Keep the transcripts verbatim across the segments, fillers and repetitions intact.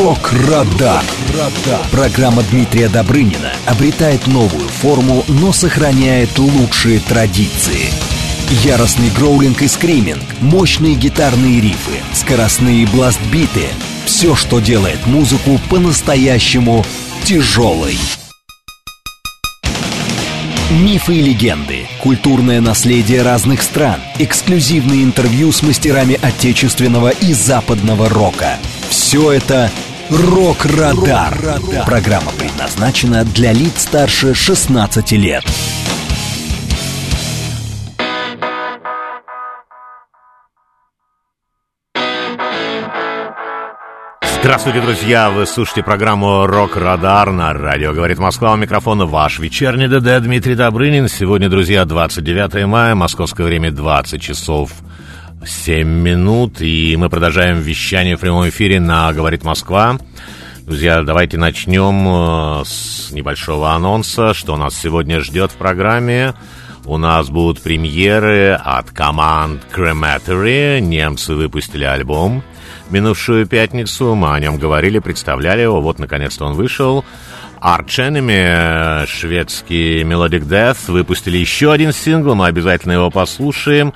Рок-Радар. Программа Дмитрия Добрынина обретает новую форму, но сохраняет лучшие традиции. Яростный гроулинг и скриминг, мощные гитарные рифы, скоростные бластбиты — все, что делает музыку по-настоящему тяжелой. Мифы и легенды, культурное наследие разных стран, эксклюзивные интервью с мастерами отечественного и западного рока. Все это «Рок-Радар». Программа предназначена для лиц старше шестнадцати лет. Здравствуйте, друзья! Вы слушаете программу «Рок-Радар» на радио «Говорит Москва». У микрофона ваш вечерний ДД Дмитрий Добрынин. Сегодня, друзья, двадцать девятое мая, московское время двадцать часов семь минут. И мы продолжаем вещание в прямом эфире на «Говорит Москва». Друзья, давайте начнем с небольшого анонса, что нас сегодня ждет в программе. У нас будут премьеры от команд Crematory. Немцы выпустили альбом минувшую пятницу, мы о нем говорили, представляли его, вот наконец-то он вышел. Arch Enemy, шведский Melodic Death, выпустили еще один сингл, мы обязательно его послушаем.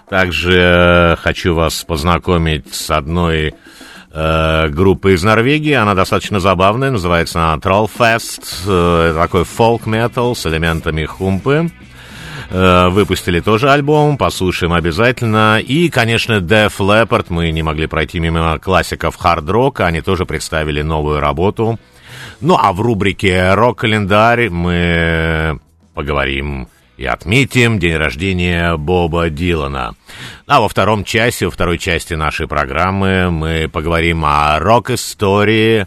Также хочу вас познакомить с одной э, группой из Норвегии, она достаточно забавная, называется она Trollfest, э, такой фолк-метал с элементами хумпы. Выпустили тоже альбом, послушаем обязательно. И, конечно, Def Leppard, мы не могли пройти мимо классиков хард-рока, они тоже представили новую работу. Ну, а в рубрике «Рок-календарь» мы поговорим и отметим день рождения Боба Дилана. А во втором часе, во второй части нашей программы мы поговорим о рок-истории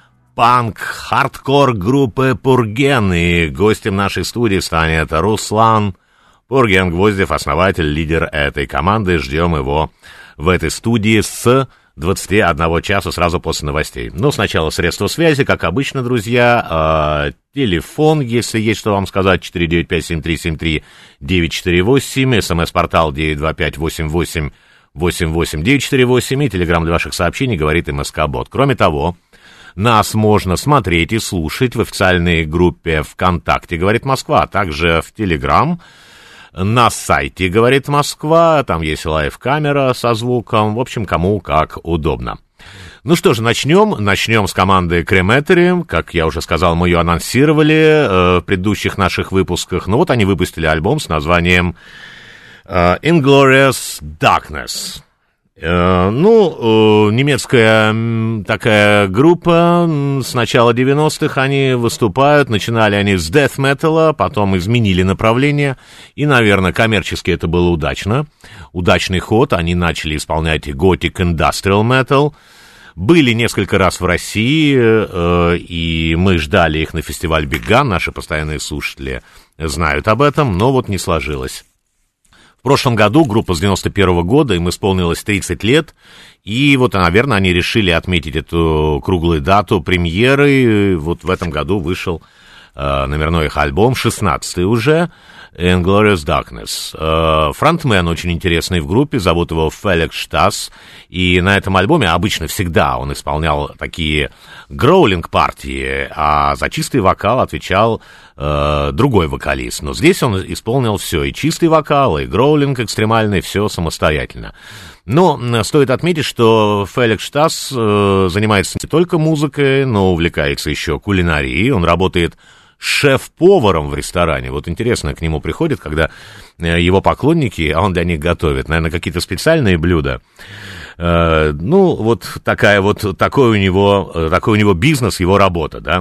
панк-хардкор группы Пурген. И гостем нашей студии станет Руслан Пурген Гвоздев, основатель, лидер этой команды. Ждем его в этой студии с двадцати одного часа, сразу после новостей. Но сначала средства связи, как обычно, друзья. Э, телефон, если есть что вам сказать, четыре девять пять семь три семь три девять четыре восемь. СМС-портал девять два пять восемь восемь восемь восемь девять четыре восемь. И телеграм для ваших сообщений говорит МСК-бот. Кроме того, нас можно смотреть и слушать в официальной группе ВКонтакте «Говорит Москва», а также в Телеграм, на сайте «Говорит Москва», там есть лайв-камера со звуком, в общем, кому как удобно. Ну что же, начнем. Начнем с команды Crematory. Как я уже сказал, мы ее анонсировали э, в предыдущих наших выпусках. Ну вот они выпустили альбом с названием э, «Inglorious Darkness». Uh, ну, uh, немецкая м, такая группа, с начала девяностых они выступают, начинали они с дэт-металла, потом изменили направление, и, наверное, коммерчески это было удачно, удачный ход, они начали исполнять Gothic Industrial Metal, были несколько раз в России, uh, и мы ждали их на фестиваль Big Gun, наши постоянные слушатели знают об этом, но вот не сложилось. В прошлом году группа с девяносто первого года, им исполнилось тридцать лет, и вот, наверное, они решили отметить эту круглую дату премьеры. Вот в этом году вышел э, номерной их альбом, шестнадцатый уже, «Inglorious Darkness». Э, фронтмен очень интересный в группе, зовут его Феликс Штас, и на этом альбоме обычно всегда он исполнял такие гроулинг-партии, а за чистый вокал отвечал э, другой вокалист. Но здесь он исполнил все, и чистый вокал, и гроулинг экстремальный, все самостоятельно. Но стоит отметить, что Феликс Штас э, занимается не только музыкой, но увлекается еще кулинарией, он работает шеф-поваром в ресторане. Вот интересно, к нему приходят, когда его поклонники, а он для них готовит, наверное, какие-то специальные блюда. Э, ну, вот такая вот, такой у него, такой у него бизнес, его работа, да.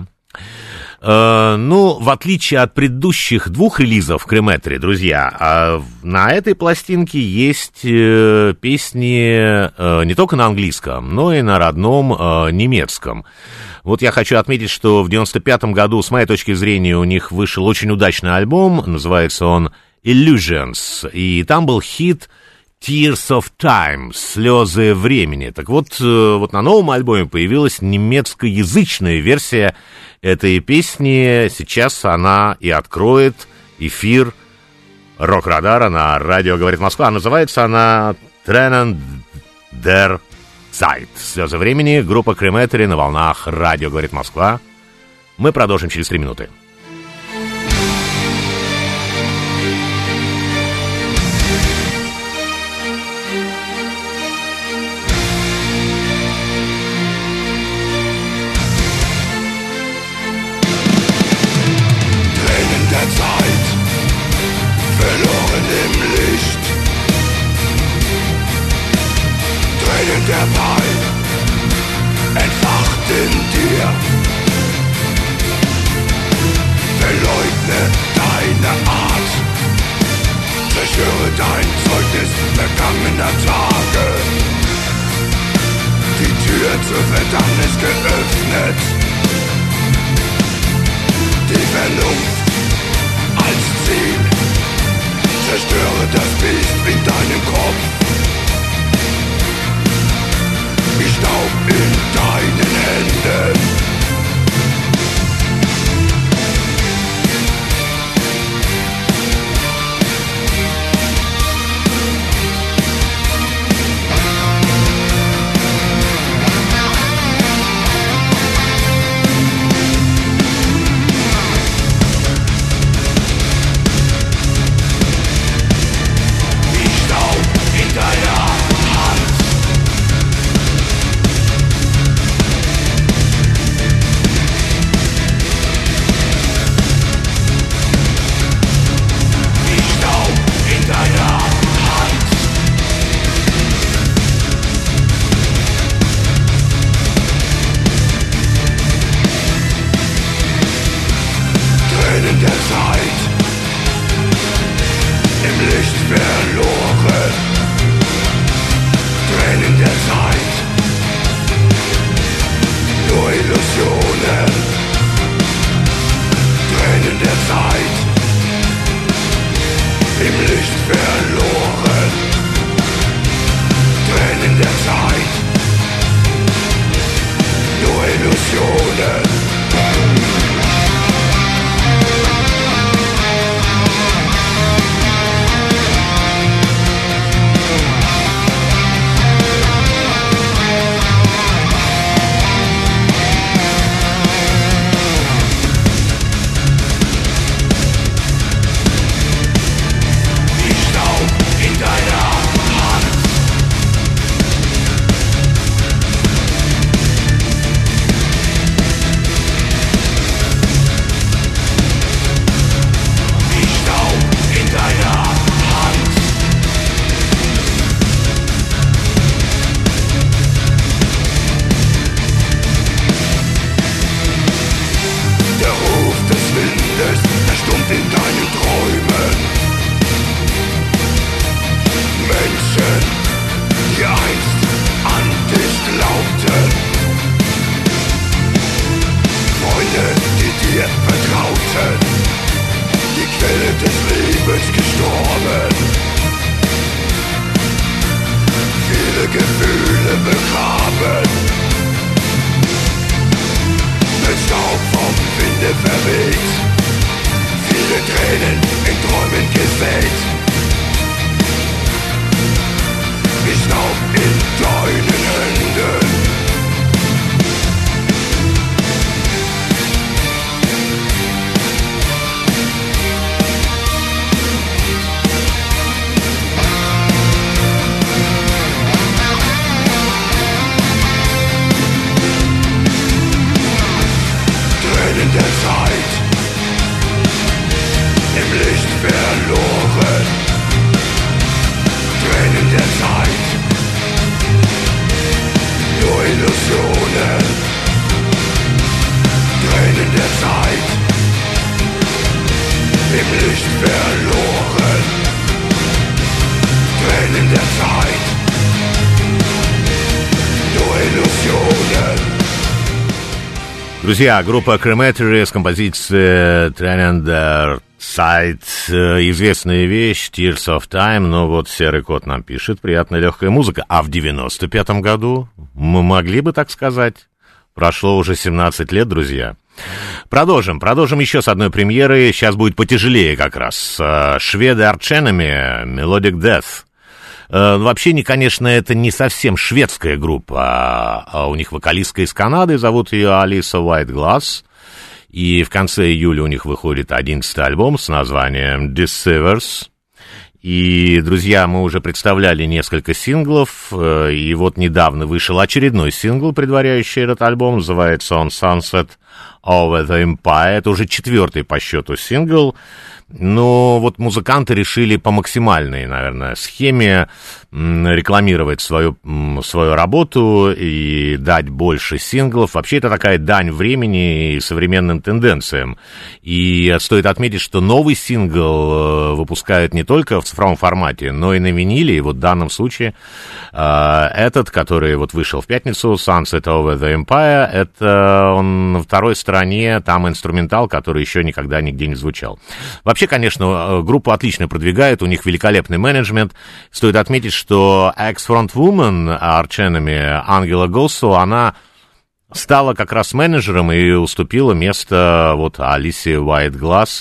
Э, ну, в отличие от предыдущих двух релизов Crematory, друзья, на этой пластинке есть э, песни э, не только на английском, но и на родном э, немецком. Вот я хочу отметить, что в девяносто пятом году, с моей точки зрения, у них вышел очень удачный альбом, называется он «Illusions», и там был хит «Tears of Time», «Слезы времени». Так вот, вот на новом альбоме появилась немецкоязычная версия этой песни, сейчас она и откроет эфир «Рок-Радара» на радио «Говорит Москва». Называется она «Tränen der Zeit. Слезы времени. Группа Крематори на волнах радио «Говорит Москва». Мы продолжим через три минуты. Der Pein entfacht in dir. Verleugne deine Art, zerstöre dein Zeugnis vergangener Tage. Die Tür zur Verdammnis geöffnet, die Vernunft als Ziel. Zerstöre das Biest in deinem Kopf, wie Staub in deinen Händen. Wie Staub in deiner Hand. Друзья, группа Крематори с композицией Tränen der Zeit, известная вещь, Tears of Time, но вот Серый Кот нам пишет, приятная легкая музыка. А в девяносто пятом году, мы могли бы так сказать, прошло уже семнадцать лет, друзья. Продолжим, продолжим еще с одной премьеры, сейчас будет потяжелее как раз. Шведы Arch Enemy, Melodic Death. Вообще, не, конечно, это не совсем шведская группа, а у них вокалистка из Канады, зовут ее Алиса Whiteglass, и в конце июля у них выходит одиннадцатый альбом с названием Deceivers. И, друзья, мы уже представляли несколько синглов, и вот недавно вышел очередной сингл, предваряющий этот альбом, называется он Sunset Over the Empire. Это уже четвертый по счету сингл. Но вот музыканты решили по максимальной, наверное, схеме рекламировать свою, свою работу и дать больше синглов. Вообще, это такая дань времени и современным тенденциям. И стоит отметить, что новый сингл выпускают не только в цифровом формате, но и на виниле. И вот в данном случае этот, который вот вышел в пятницу, Sunset Over the Empire, это он на второй стороне, там инструментал, который еще никогда нигде не звучал. Вообще, конечно, группу отлично продвигают, у них великолепный менеджмент. Стоит отметить, что экс-фронтвумен Arch Enemy Ангела Госсо, она стала как раз менеджером и уступила место вот Алисе Whiteglass.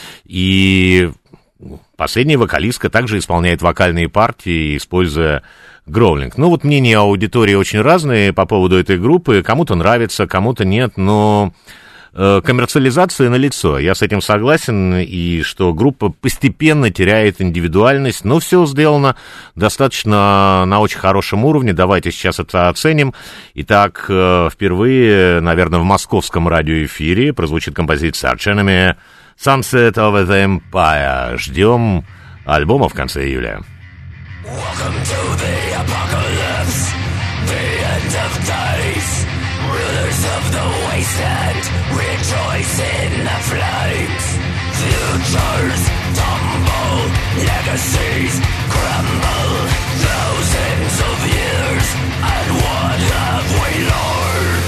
И последняя вокалистка также исполняет вокальные партии, используя гроулинг. Ну вот мнения аудитории очень разные по поводу этой группы. Кому-то нравится, кому-то нет, но коммерциализация налицо. Я с этим согласен, и что группа постепенно теряет индивидуальность, но все сделано достаточно на очень хорошем уровне. Давайте сейчас это оценим. Итак, впервые, наверное, в московском радиоэфире прозвучит композиция Arch Enemy Sunset Over the Empire. Ждем альбома в конце июля. Welcome to the apocalypse, the end of days. Rulers of the wasteland rejoice in the flames. Futures tumble, legacies crumble. Thousands of years, and what have we learned?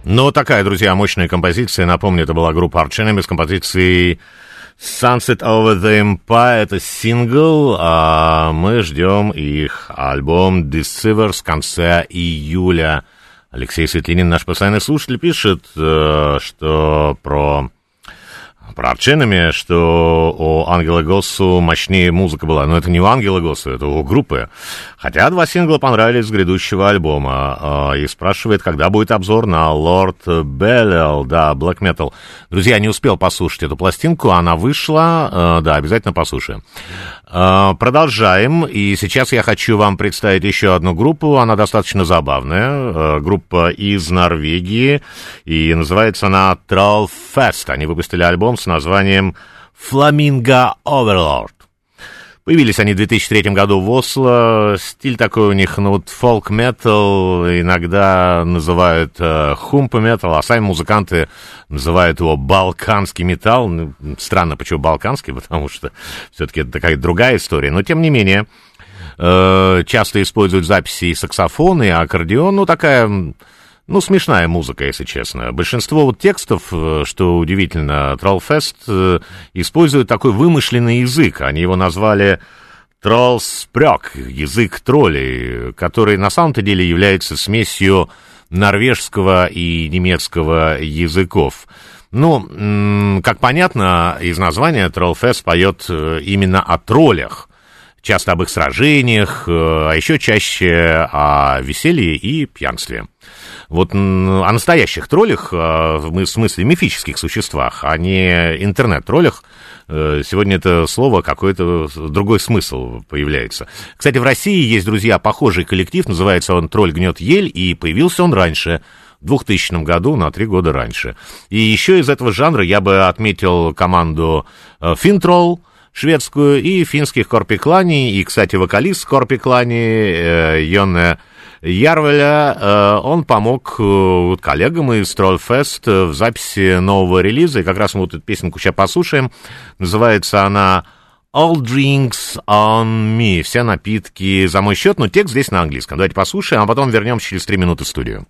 Ну, такая, друзья, мощная композиция. Напомню, это была группа Arch Enemy с композицией Sunset Over the Empire. Это сингл, а мы ждем их альбом Deceiver с конца июля. Алексей Светлинин, наш постоянный слушатель, пишет, что про... Про Arch Enemy, что у Ангела Госсу мощнее музыка была. Но это не у Ангела Госсу, это у группы. Хотя два сингла понравились с грядущего альбома. И спрашивает, когда будет обзор на Lord Belial, да, Black Metal. Друзья, не успел послушать эту пластинку, она вышла, да, обязательно послушаем. Продолжаем, и сейчас я хочу вам представить еще одну группу, она достаточно забавная, группа из Норвегии, и называется она Trollfest. Они выпустили альбом с названием Flamingo Overlord. Появились они в две тысячи третьем году в Осло. Стиль такой у них, ну вот фолк-метал, иногда называют э, хумпа-метал, а сами музыканты называют его балканский металл. Ну, странно, почему балканский, потому что все-таки это такая другая история. Но тем не менее, э, часто используют записи и саксофон, и аккордеон. Ну, такая... Ну, смешная музыка, если честно. Большинство вот текстов, что удивительно, Trollfest используют такой вымышленный язык. Они его назвали Trollspråk, язык троллей, который на самом-то деле является смесью норвежского и немецкого языков. Ну, как понятно, из названия Trollfest поет именно о троллях. Часто об их сражениях, а еще чаще о веселье и пьянстве. Вот о настоящих троллях, в смысле мифических существах, а не интернет-троллях, сегодня это слово какой-то другой смысл появляется. Кстати, в России есть, друзья, похожий коллектив, называется он «Тролль гнет ель», и появился он раньше, в двухтысячном году, на три года раньше. И еще из этого жанра я бы отметил команду «Финтролл», шведскую, и финских Корпиклани, и, кстати, вокалист Корпиклани э, Йонне Ярвеля, э, он помог э, коллегам из Trollfest в записи нового релиза, и как раз мы вот эту песенку сейчас послушаем, называется она All Drinks on Me, все напитки за мой счет, но текст здесь на английском. Давайте послушаем, а потом вернемся через три минуты в студию.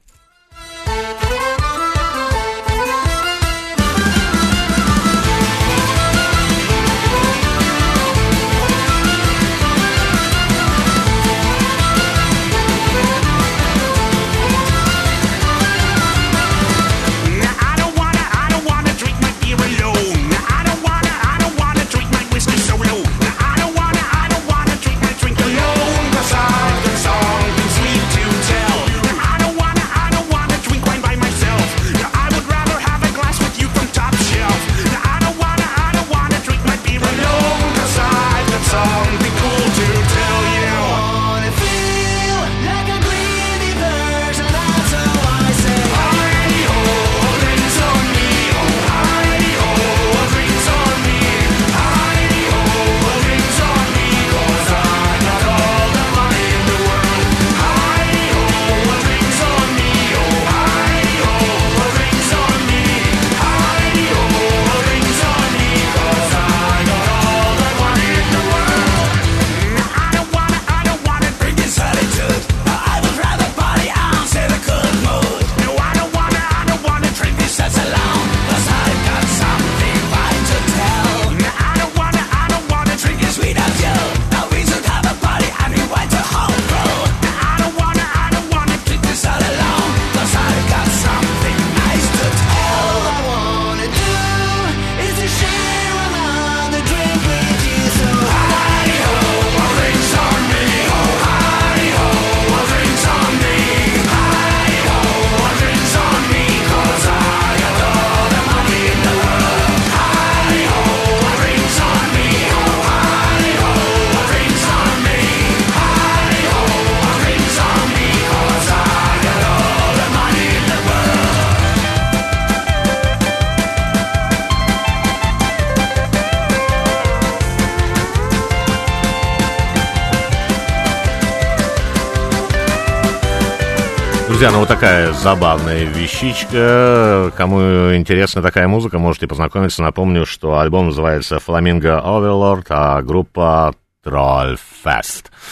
Друзья, ну вот такая забавная вещичка. Кому интересна такая музыка, можете познакомиться. Напомню, что альбом называется Flamingo Overlord, а группа Trollfest.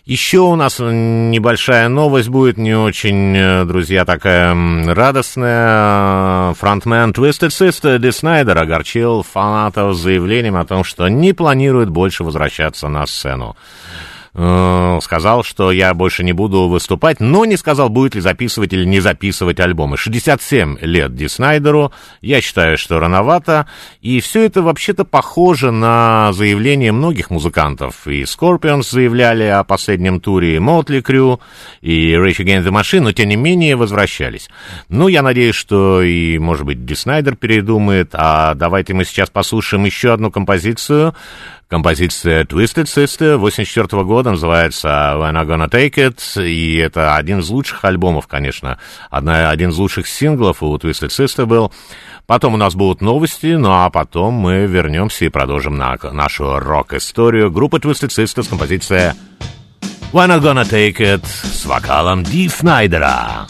Еще у нас небольшая новость будет, не очень, друзья, такая радостная. Фронтмен Twisted Sister Ди Снайдер огорчил фанатов заявлением о том, что не планирует больше возвращаться на сцену. Сказал, что я больше не буду выступать, но не сказал, будет ли записывать или не записывать альбомы. шестьдесят семь лет Ди Снайдеру, я считаю, что рановато, и все это вообще-то похоже на заявление многих музыкантов. И Scorpions заявляли о последнем туре, и Motley Crue, и Rage Against the Machine, но тем не менее возвращались. Ну, я надеюсь, что и, может быть, Ди Снайдер передумает, а давайте мы сейчас послушаем еще одну композицию. Композиция Twisted Sister восемьдесят четвёртого года, называется When I'm Gonna Take It, и это один из лучших альбомов, конечно, одна, один из лучших синглов у Twisted Sister был. Потом у нас будут новости, ну а потом мы вернемся и продолжим на, нашу рок-историю. Группа Twisted Sister с композицией When I'm Gonna Take It с вокалом Ди Снайдера.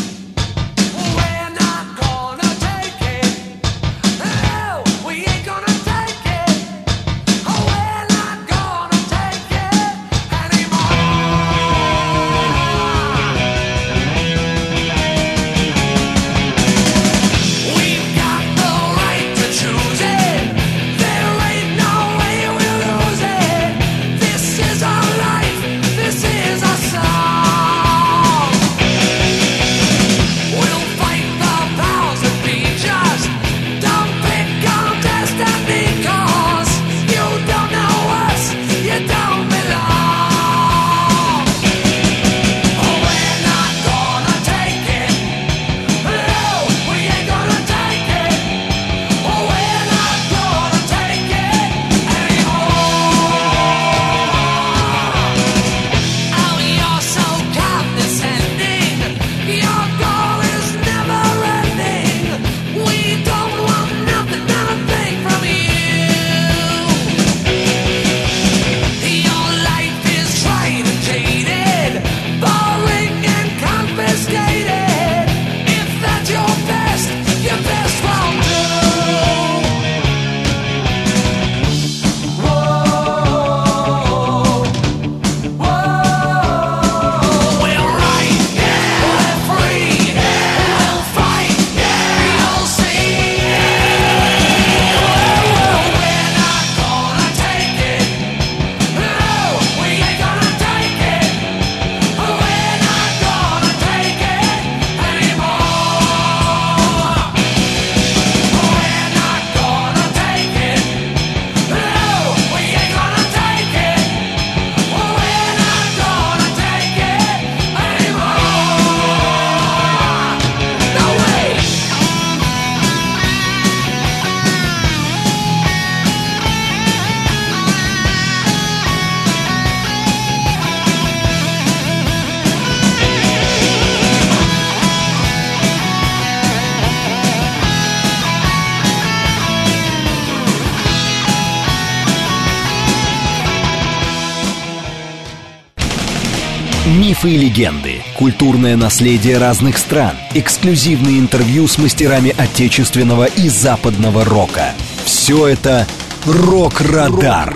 Мифы и легенды, культурное наследие разных стран, эксклюзивные интервью с мастерами отечественного и западного рока. Все это «Рок-Радар».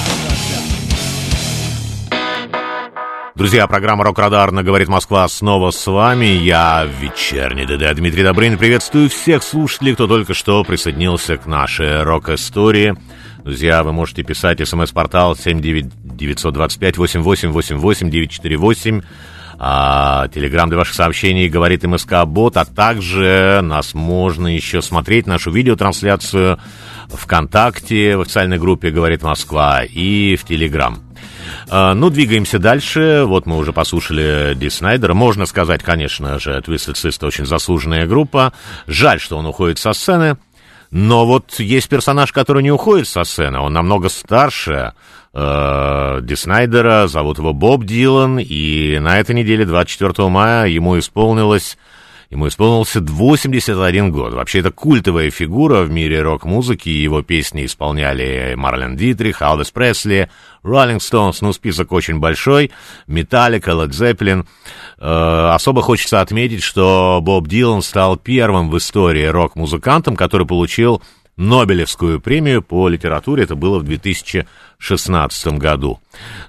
Друзья, программа «Рок-Радар» на «Говорит Москва» снова с вами. Я, вечерний ДД Дмитрий Добрынин. Приветствую всех слушателей, кто только что присоединился к нашей рок-истории. Друзья, вы можете писать смс-портал семь девять девятьсот двадцать пять восемьдесят восемь восемьдесят восемь девятьсот сорок восемь. А, телеграм для ваших сообщений «Говорит МСК-бот», а также нас можно еще смотреть, нашу видеотрансляцию ВКонтакте, в официальной группе «Говорит Москва» и в Телеграм. А, ну, двигаемся дальше. Вот мы уже послушали Ди Снайдера. Можно сказать, конечно же, Twisted Sister очень заслуженная группа. Жаль, что он уходит со сцены. Но вот есть персонаж, который не уходит со сцены. Он намного старше э, Ди Снайдера. Зовут его Боб Дилан. И на этой неделе, двадцать четвёртого мая, ему исполнилось... Ему исполнился восемьдесят один год. Вообще, это культовая фигура в мире рок-музыки. Его песни исполняли Марлен Дитрих, Элвис Пресли, Роллинг Стоунс. Ну, список очень большой. Металлика, Лед Зеппелин. Э, особо хочется отметить, что Боб Дилан стал первым в истории рок-музыкантом, который получил Нобелевскую премию по литературе. Это было в две тысячи шестнадцатом году.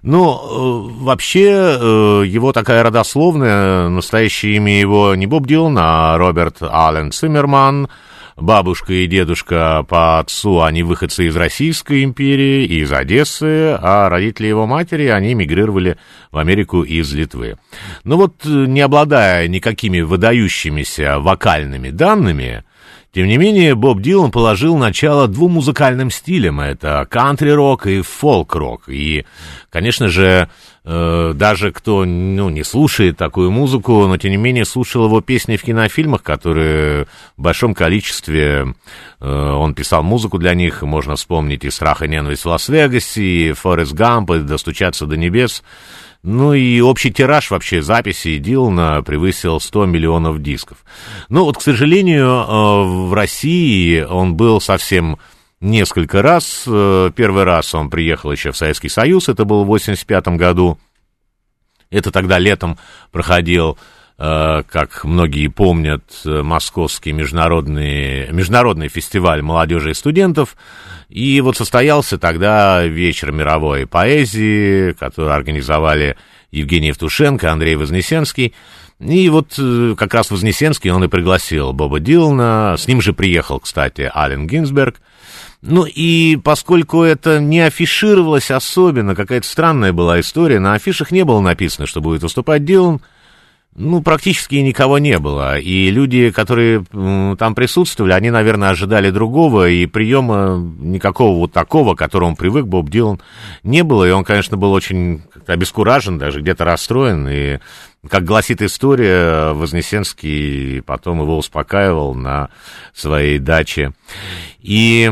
Ну, вообще, его такая родословная, настоящее имя его не Боб Дилан, а Роберт Аллен Циммерман. Бабушка и дедушка по отцу, они выходцы из Российской империи, из Одессы, а родители его матери, они эмигрировали в Америку из Литвы. Но вот, не обладая никакими выдающимися вокальными данными, тем не менее, Боб Дилан положил начало двум музыкальным стилям. Это кантри-рок и фолк-рок. И, конечно же, э, даже кто ну, не слушает такую музыку, но, тем не менее, слушал его песни в кинофильмах, которые в большом количестве э, он писал музыку для них. Можно вспомнить и «Страх и ненависть в Лас-Вегасе», и «Форрест Гамп», и «Достучаться до небес». Ну и общий тираж вообще записей Дилана превысил сто миллионов дисков. Ну вот, к сожалению, в России он был совсем несколько раз. Первый раз он приехал еще в Советский Союз, это было в восемьдесят пятом году. Это тогда летом проходил, как многие помнят, Московский международный, международный фестиваль молодежи и студентов. И вот состоялся тогда вечер мировой поэзии, который организовали Евгений Евтушенко, Андрей Вознесенский. И вот как раз Вознесенский, он и пригласил Боба Дилана. С ним же приехал, кстати, Аллен Гинзберг. Ну и поскольку это не афишировалось особенно, какая-то странная была история, на афишах не было написано, что будет выступать Дилан. Ну, практически никого не было, и люди, которые там присутствовали, они, наверное, ожидали другого, и приема никакого вот такого, к которому привык Боб Дилан, не было, и он, конечно, был очень обескуражен, даже где-то расстроен, и, как гласит история, Вознесенский потом его успокаивал на своей даче. И,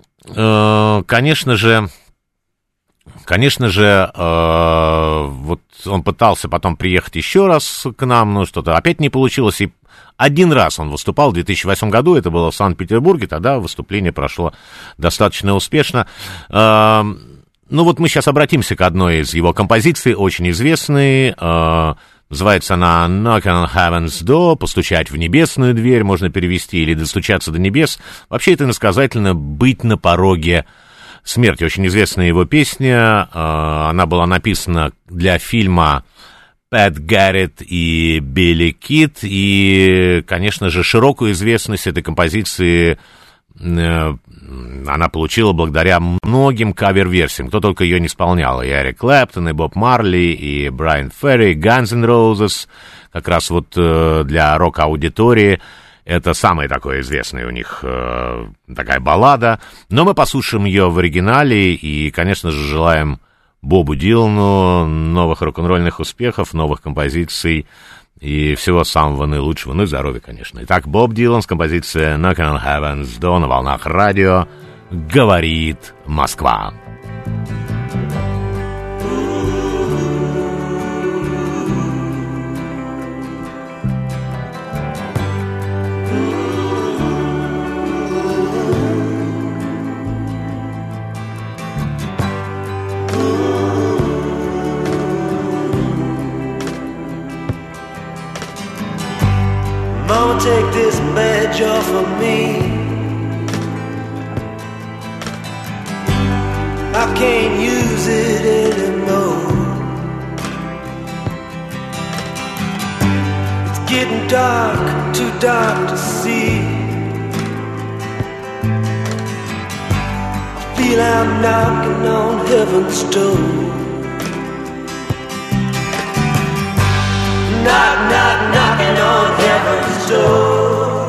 э, конечно же... Конечно же, э, вот он пытался потом приехать еще раз к нам, но что-то опять не получилось, и один раз он выступал в две тысячи восьмом году, это было в Санкт-Петербурге, тогда выступление прошло достаточно успешно. Э, ну вот мы сейчас обратимся к одной из его композиций, очень известной, э, называется она «Knock on Heaven's Door», «Постучать в небесную дверь» можно перевести, или «Достучаться до небес». Вообще это иносказательно «быть на пороге смерти». Очень известная его песня, она была написана для фильма «Пэт Гарретт и Билли Кид», и, конечно же, широкую известность этой композиции она получила благодаря многим кавер-версиям, кто только ее не исполнял, и Эрик Клэптон, и Боб Марли, и Брайан Ферри, Guns N' Roses, как раз вот для рок-аудитории. Это самая такая известная у них э, такая баллада. Но мы послушаем ее в оригинале и, конечно же, желаем Бобу Дилану новых рок-н-ролльных успехов, новых композиций и всего самого наилучшего. Ну и здоровья, конечно. Итак, Боб Дилан с композицией «Knock on Heaven's Door» на волнах радио «Говорит Москва». Mama, take this badge off of me. I can't use it anymore. It's getting dark, too dark to see. I feel I'm knocking on heaven's door. Knock, knock, knocking on heaven's door.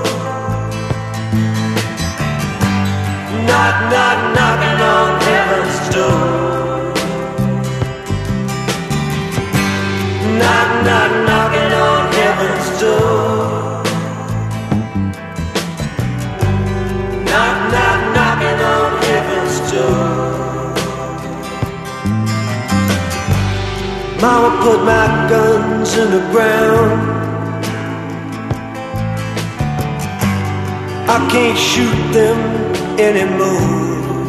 Knock, knock, knocking on heaven's door. Knock, knock, knocking on heaven's door. Knock, knock, knocking on heaven's door. Mama put my guns in the ground. I can't shoot them anymore.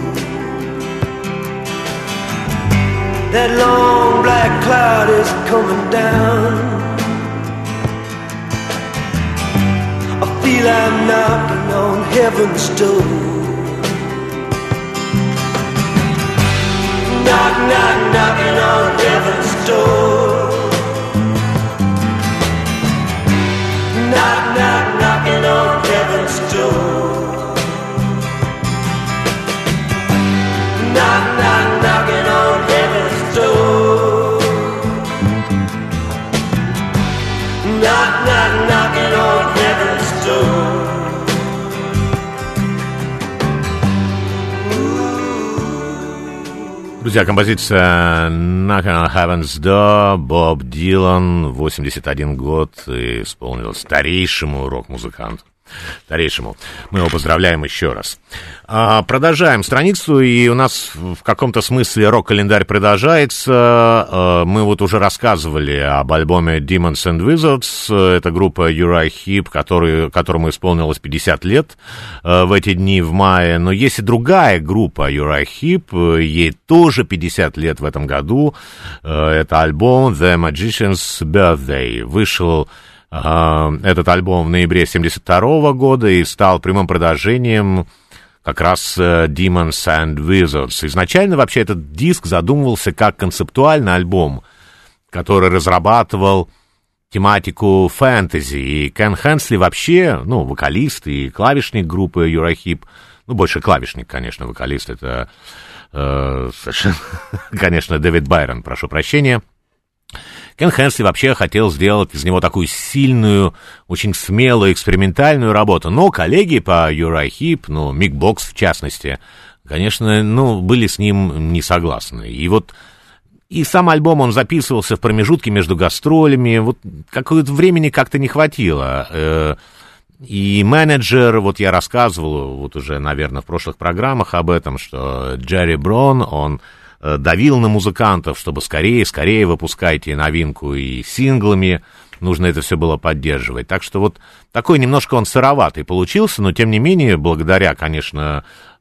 That long black cloud is coming down. I feel I'm knocking on heaven's door. Knock, knock, knocking on heaven's door. Knock, knock, knocking on heaven's door. Knock, knock, knocking on heaven's door. Knock, knock, knocking on heaven's door. Друзья, композиция «Knock on Heaven's Door», Боб Дилан, восемьдесят один год, и исполнил старейшему рок-музыканту. Старейшему. Мы его поздравляем еще раз. А, продолжаем страницу, и у нас в каком-то смысле рок-календарь продолжается. А, мы вот уже рассказывали об альбоме Demons and Wizards. Это группа Uriah Heep, который, которому исполнилось пятьдесят лет а, в эти дни в мае. Но есть и другая группа Uriah Heep, ей тоже пятьдесят лет в этом году. А, это альбом The Magician's Birthday. Вышел этот альбом в ноябре семьдесят второго года и стал прямым продолжением как раз Demons and Wizards. Изначально вообще этот диск задумывался как концептуальный альбом, который разрабатывал тематику фэнтези. И Кен Хенсли вообще, ну, вокалист и клавишник группы Uriah Heep, ну, больше клавишник, конечно, вокалист, это э, совершенно, конечно, Дэвид Байрон, прошу прощения. Кен Хенсли вообще хотел сделать из него такую сильную, очень смелую, экспериментальную работу. Но коллеги по Uriah Heep, ну, Мик Бокс в частности, конечно, ну, были с ним не согласны. И вот и сам альбом, он записывался в промежутке между гастролями, вот какое-то времени как-то не хватило. И менеджер, вот я рассказывал, вот уже, наверное, в прошлых программах об этом, что Джерри Брон, он давил на музыкантов, чтобы скорее, скорее выпускайте новинку и синглами, нужно это все было поддерживать. Так что вот такой немножко он сыроватый получился, но тем не менее, благодаря, конечно,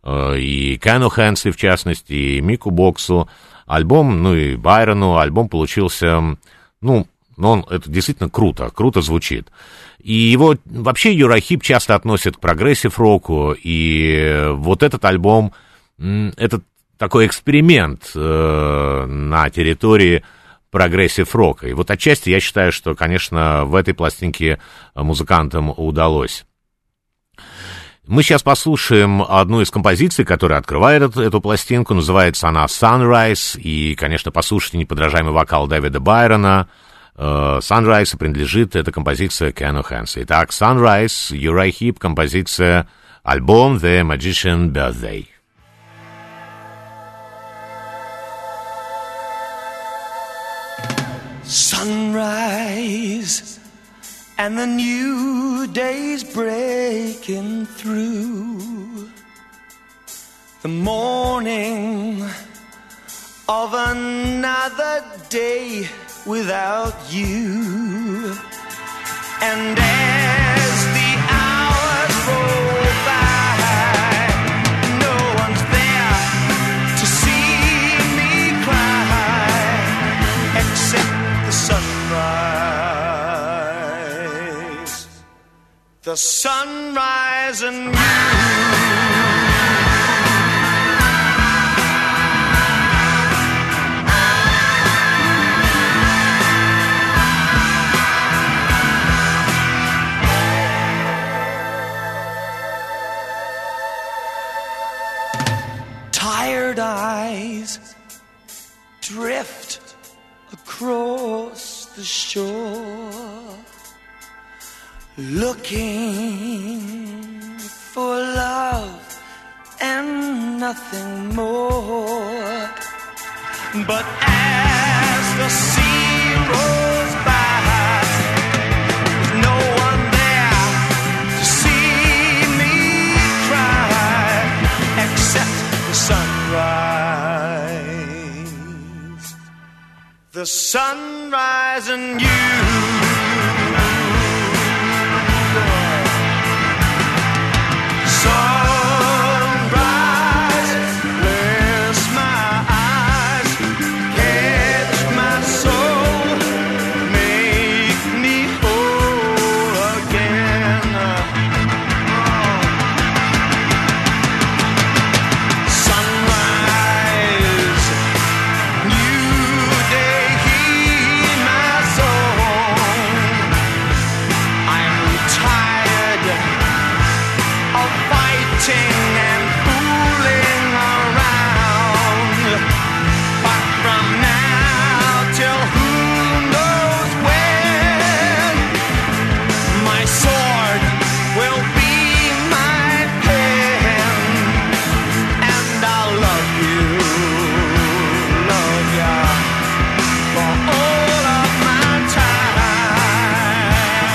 и Кену Хенсли, в частности, и Мику Боксу, альбом, ну и Байрону, альбом получился, ну, он, это действительно круто, круто звучит. И его вообще Uriah Heep часто относят к прогрессив-року, и вот этот альбом, этот такой эксперимент э, на территории прогрессив-рока. И вот отчасти я считаю, что, конечно, в этой пластинке музыкантам удалось. Мы сейчас послушаем одну из композиций, которая открывает эту, эту пластинку. Называется она «Sunrise». И, конечно, послушайте неподражаемый вокал Дэвида Байрона. Э, «Sunrise» принадлежит эта композиция Кену Хенсли. Итак, «Sunrise», Uriah Heep, композиция, альбом «The Magician's Birthday». Sunrise and the new day's breaking through, the morning of another day without you. And as the hours roll by, no one's there to see me cry except sunrise, the sunrise and you. Tired eyes drift across the shore, looking for love and nothing more. But as the sea rolls by, there's no one there to see me cry except the sunrise, the sunrise and you. cheating and fooling around. But from now till who knows when, my sword will be my pen, and I'll love you, love ya, for all of my time.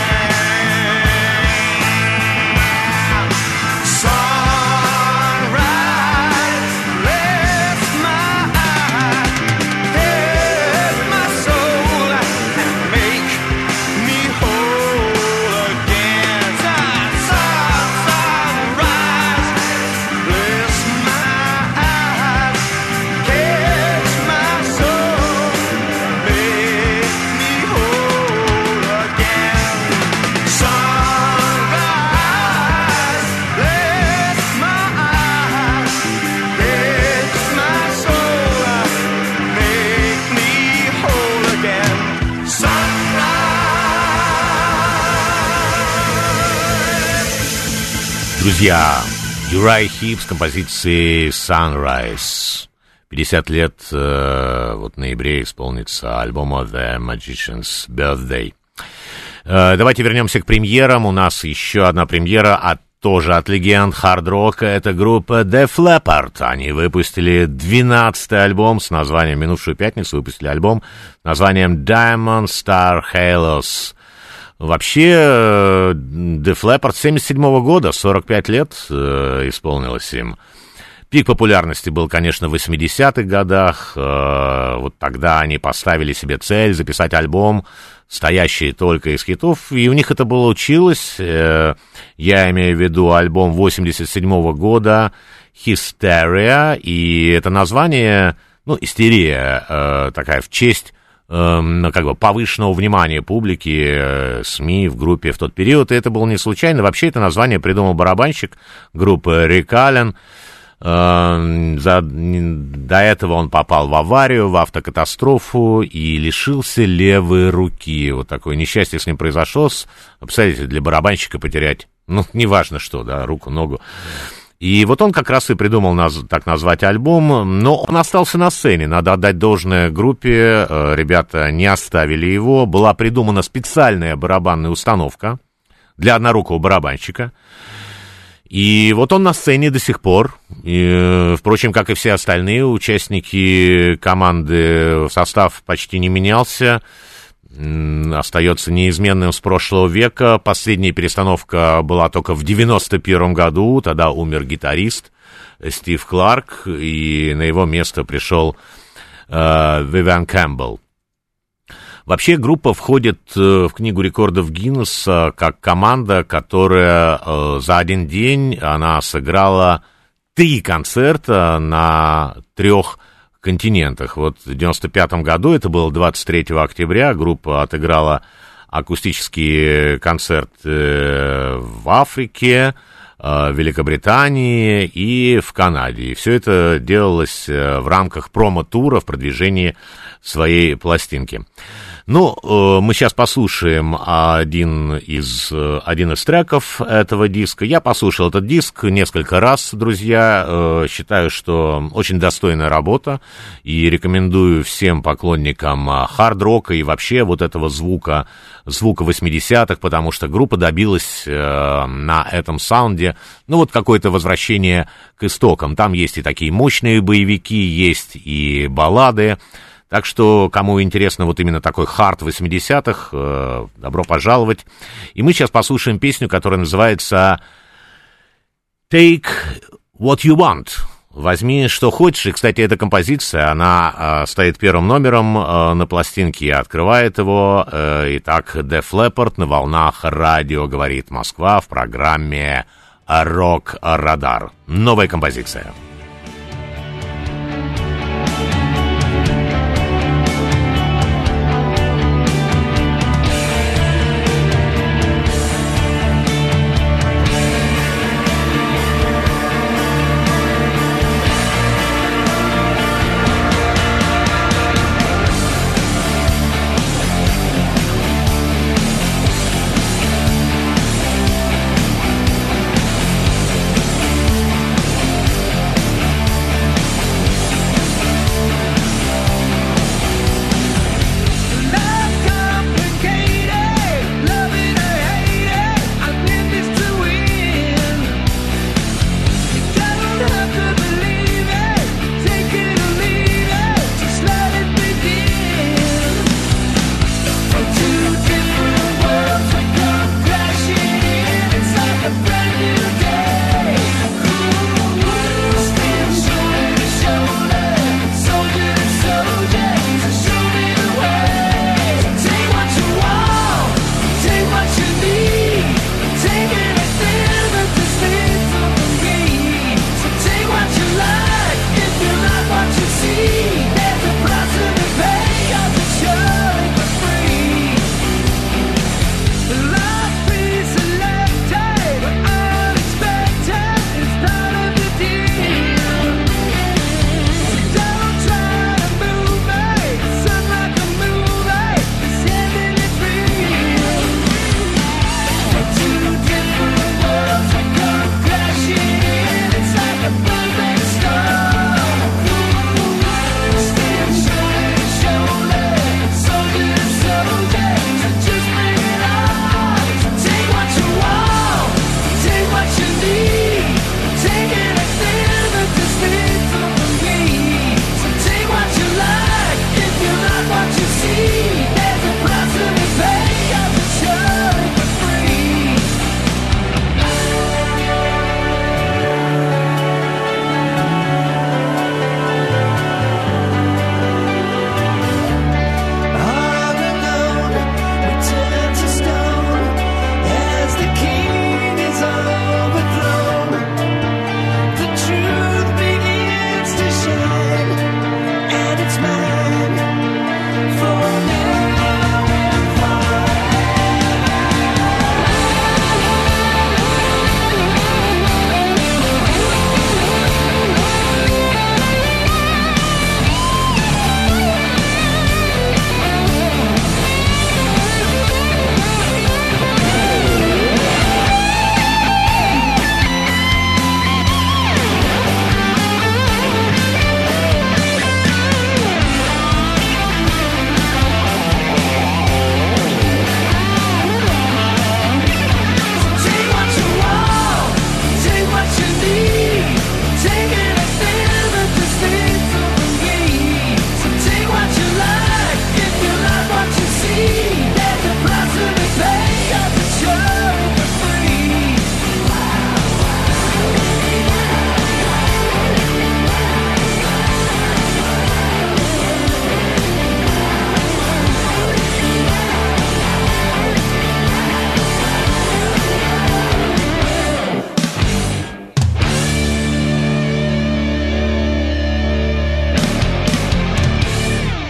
Sunrise lifts my eyes, hits my soul, and make me whole again. Sun- sun- Sunrise lifts my eyes, hits my soul, make me whole again. Sunrise lifts my eyes, hits my soul, make me whole again. Sunrise. Друзья, Юрай Хип с композицией Sunrise. пятьдесят лет, э, вот в ноябре исполнится альбома The Magician's Birthday. Э, давайте вернемся к премьерам. У нас еще одна премьера, от, тоже от легенд хард-рока. Это группа Def Leppard. Они выпустили двенадцатый альбом с названием, минувшую пятницу выпустили альбом с названием Diamond Star Halos. Вообще, э, Def Leppard семьдесят седьмого года, сорок пять лет э, исполнилось им. Пик популярности был, конечно, в восьмидесятых годах. Э, вот тогда они поставили себе цель записать альбом, стоящий только из хитов, и у них это получилось. Э, я имею в виду альбом восемьдесят седьмого года «Hysteria», и это название, ну, «Истерия», э, такая в честь э, как бы повышенного внимания публики, э, СМИ в группе в тот период, и это было не случайно. Вообще это название придумал барабанщик группы Рик Аллен. Э, за, до этого он попал в аварию, в автокатастрофу и лишился левой руки. Вот такое несчастье с ним произошло. Представляете, для барабанщика потерять, ну, неважно что, да, руку, ногу. И вот он как раз и придумал наз- так назвать альбом, но он остался на сцене, надо отдать должное группе, э, ребята не оставили его, была придумана специальная барабанная установка для однорукого барабанщика, и вот он на сцене до сих пор, и, э, впрочем, как и все остальные участники команды, состав почти не менялся, остается неизменным с прошлого века. Последняя перестановка была только в девяносто первом году, тогда умер гитарист Стив Кларк, и на его место пришел э, Вивиан Кэмпбелл. Вообще группа входит э, в книгу рекордов Гиннесса как команда, которая э, за один день она сыграла три концерта на трех континентах. Вот в девяносто пятом году, это было двадцать третьего октября, группа отыграла акустический концерт в Африке, в Великобритании и в Канаде. И все это делалось в рамках промо-тура в продвижении своей пластинки. Ну, мы сейчас послушаем один из, один из треков этого диска. Я послушал этот диск несколько раз, друзья. Считаю, что очень достойная работа. И рекомендую всем поклонникам хард-рока и вообще вот этого звука, звука восьмидесятых, потому что группа добилась на этом саунде, ну, вот какое-то возвращение к истокам. Там есть и такие мощные боевики, есть и баллады. Так что, кому интересно вот именно такой хард восьмидесятых, э, добро пожаловать. И мы сейчас послушаем песню, которая называется «Take What You Want». «Возьми, что хочешь». И, кстати, эта композиция, она э, стоит первым номером э, на пластинке и открывает его. Э, итак, Def Leppard на волнах радио «Говорит Москва» в программе «Рок-Радар». Новая композиция. Take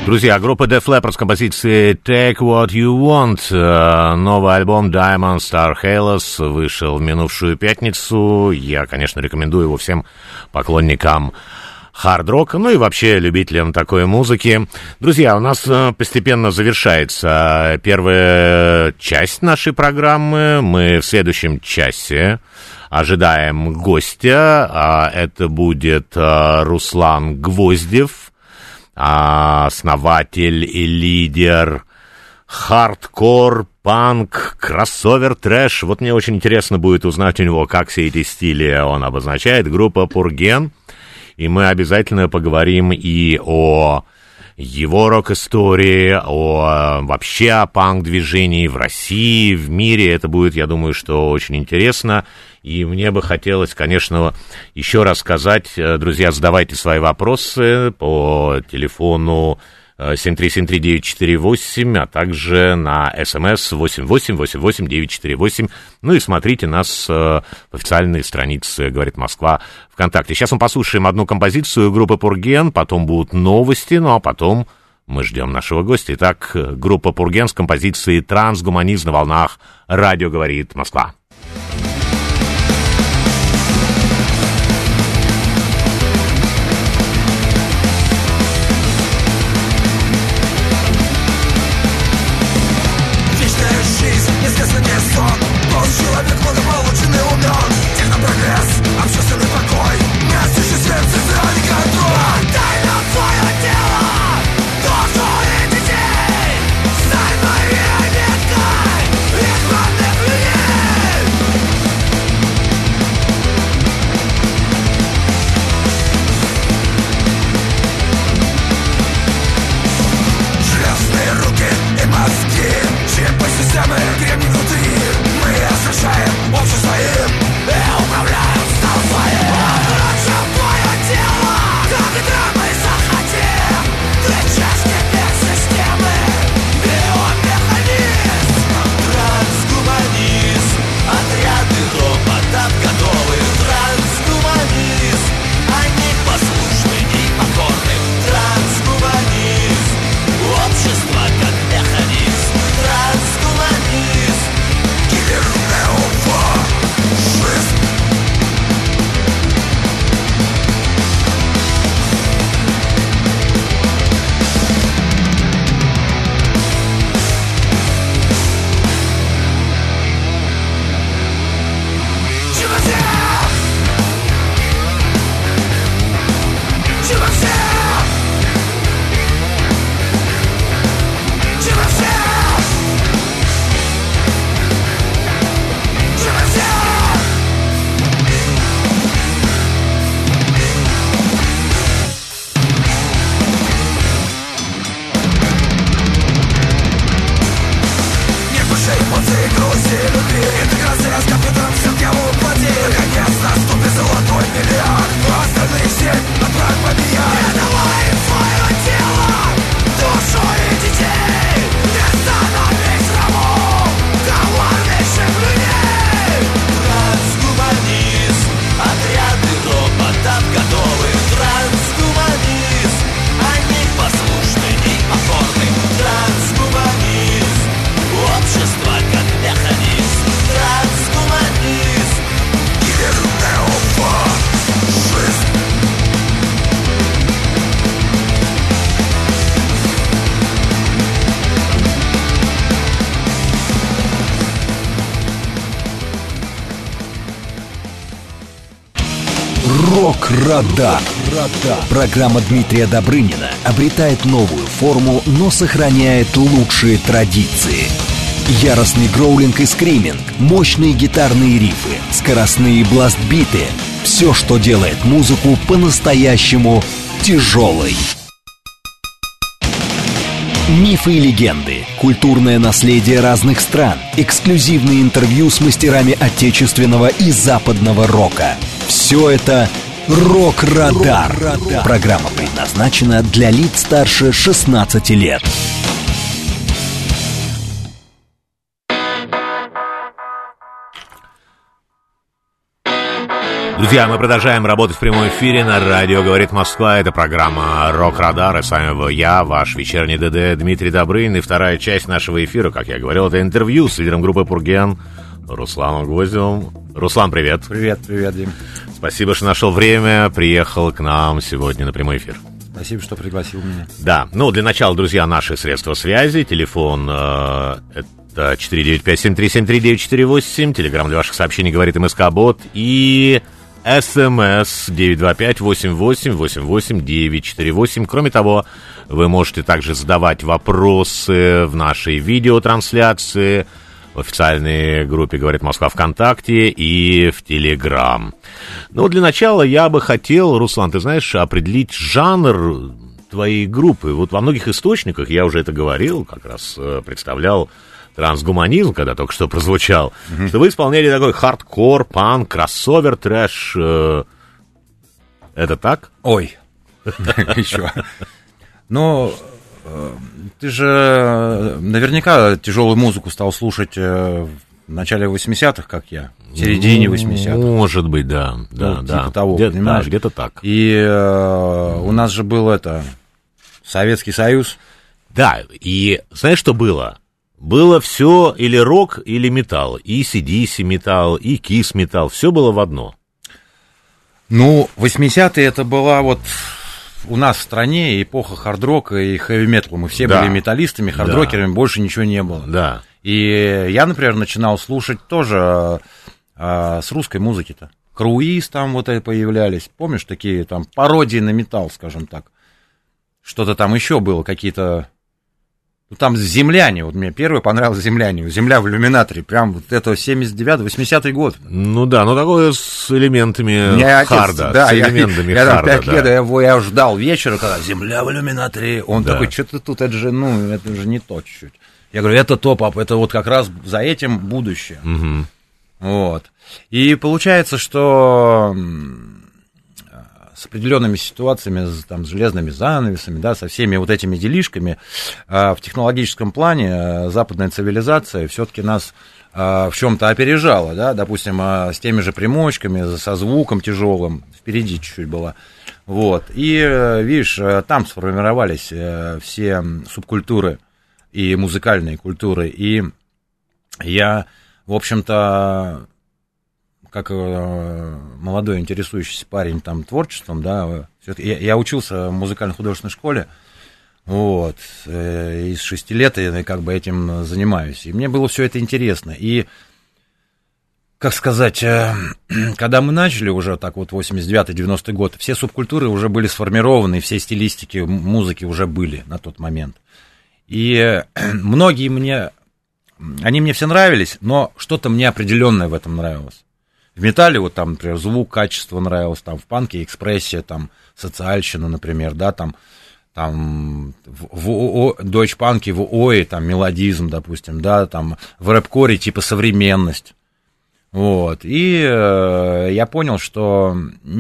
Друзья, группа Def Leppard с композицией Take What You Want. Новый альбом Diamond Star Halos вышел в минувшую пятницу. Я, конечно, рекомендую его всем поклонникам хард-рока, ну и вообще любителям такой музыки. Друзья, у нас постепенно завершается первая часть нашей программы. Мы в следующем часе ожидаем гостя. А это будет Руслан Гвоздев, основатель и лидер хардкор, панк, кроссовер, трэш. Вот мне очень интересно будет узнать у него, как все эти стили он обозначает. Группа Пурген. И мы обязательно поговорим и о его рок-истории, о вообще о панк-движении в России, в мире. Это будет, я думаю, что очень интересно. И мне бы хотелось, конечно, еще раз сказать, друзья, задавайте свои вопросы по телефону семь три семь три девять четыре восемь, а также на смс восемь восемь восемь восемь девять четыре восемь. Ну и смотрите нас в официальной странице «Говорит Москва» ВКонтакте. Сейчас мы послушаем одну композицию группы Пурген, потом будут новости, ну а потом мы ждем нашего гостя. Итак, группа Пурген с композицией «Трансгуманизм» на волнах радио «Говорит Москва». Человек благополучный умен, технопрогресс, общественный покой, не осуществим социальный контроль. Отдай нам свое тело, душу и детей, стань марионеткой рекламных людей. Железные руки и мозги, чипы системы, кремни внутри. Освещаем общество им и управляем стал своим. Отрочим твое тело, как драмы захотим. Ты часть теперь системы, биомеханизм. Трансгуманизм, отряды роботов готовы. Трансгуманизм, они послушны и покорны. Трансгуманизм, общество как механизм. Трансгуманизм, киллер. Рок-радар. Программа Дмитрия Добрынина обретает новую форму, но сохраняет лучшие традиции. Яростный гроулинг и скриминг, мощные гитарные рифы, скоростные бласт-биты — все, что делает музыку по-настоящему тяжелой. Мифы и легенды, культурное наследие разных стран, эксклюзивные интервью с мастерами отечественного и западного рока. Все это «Рок-радар». Рок-радар. Программа предназначена для лиц старше шестнадцати лет. Друзья, мы продолжаем работать в прямом эфире на радио «Говорит Москва». Это программа «Рок-Радар», и с вами я, ваш вечерний ДД Дмитрий Добрынин. И вторая часть нашего эфира, как я говорил, это интервью с лидером группы «Пурген» Русланом Гвоздевым. Руслан, привет. Привет, привет, Дим. Спасибо, что нашел время, приехал к нам сегодня на прямой эфир. Спасибо, что пригласил меня. Да, ну, для начала, друзья, наши средства связи. Телефон э, это четыре девять пять семь три семь три девять четыре восемь. Телеграм для ваших сообщений говорит МСК-бот. И СМС девять два пять восемь восемь восемь восемь девять четыре восемь. Кроме того, вы можете также задавать вопросы в нашей видеотрансляции, в официальной группе «Говорит Москва» ВКонтакте и в Телеграм. Ну, для начала я бы хотел, Руслан, ты знаешь, определить жанр твоей группы. Вот во многих источниках, я уже это говорил, как раз представлял трансгуманизм, когда только что прозвучал, mm-hmm. что вы исполняли такой хардкор, панк, кроссовер, трэш. Это так? Ой, еще. Ну, ты же наверняка тяжелую музыку стал слушать в начале восьмидесятых, как я, в середине восьмидесятых. Может быть, да. да, ну, да. Типа того, где-то, понимаешь? Да, где-то так. И э, у нас же был это, Советский Союз. Да, и знаешь, что было? Было все или рок, или металл. И си ди си металл, и Kiss металл. Все было в одно. Ну, восьмидесятые это была вот у нас в стране эпоха хард-рока и хэви-металла. Мы все да. были металлистами, хард-рокерами, да. больше ничего не было. Да. И я, например, начинал слушать тоже а, с русской музыки-то. Круиз там вот это появлялись. Помнишь, такие там пародии на металл, скажем так. Что-то там еще было, какие-то... Ну, там «Земляне», вот мне первый понравился «Земляне», «Земля в иллюминаторе», прям вот это семьдесят девятый, восьмидесятый год. Ну да, ну такое с элементами Меня харда, отец, да, с элементами я, харда, я, пять да. лет я его я ждал вечера, когда «Земля в иллюминаторе», он да. такой, что-то тут, это же, ну, это же не то чуть-чуть. Я говорю, это то, пап, это вот как раз за этим будущее. Угу. Вот. И получается, что с определенными ситуациями, там, с железными занавесами, да, со всеми вот этими делишками, в технологическом плане западная цивилизация все-таки нас в чем-то опережала, да, допустим, с теми же примочками, со звуком тяжелым, впереди чуть-чуть была. Вот. И, видишь, там сформировались все субкультуры и музыкальные культуры. И я, в общем-то, как молодой интересующийся парень там творчеством, да, я, я учился в музыкально-художественной школе, вот, и с шести лет я как бы этим занимаюсь, и мне было все это интересно, и, как сказать, когда мы начали уже так вот восемьдесят девятый девяностый год, все субкультуры уже были сформированы, все стилистики музыки уже были на тот момент, и многие мне, они мне все нравились, но что-то мне определенное в этом нравилось. В металле вот там, например, звук, качество нравилось, там в панке экспрессия, там социальщина, например, да, там, там в дойч-панке, в ое, там мелодизм, допустим, да, там в рэп-коре типа современность, вот, и э, я понял, что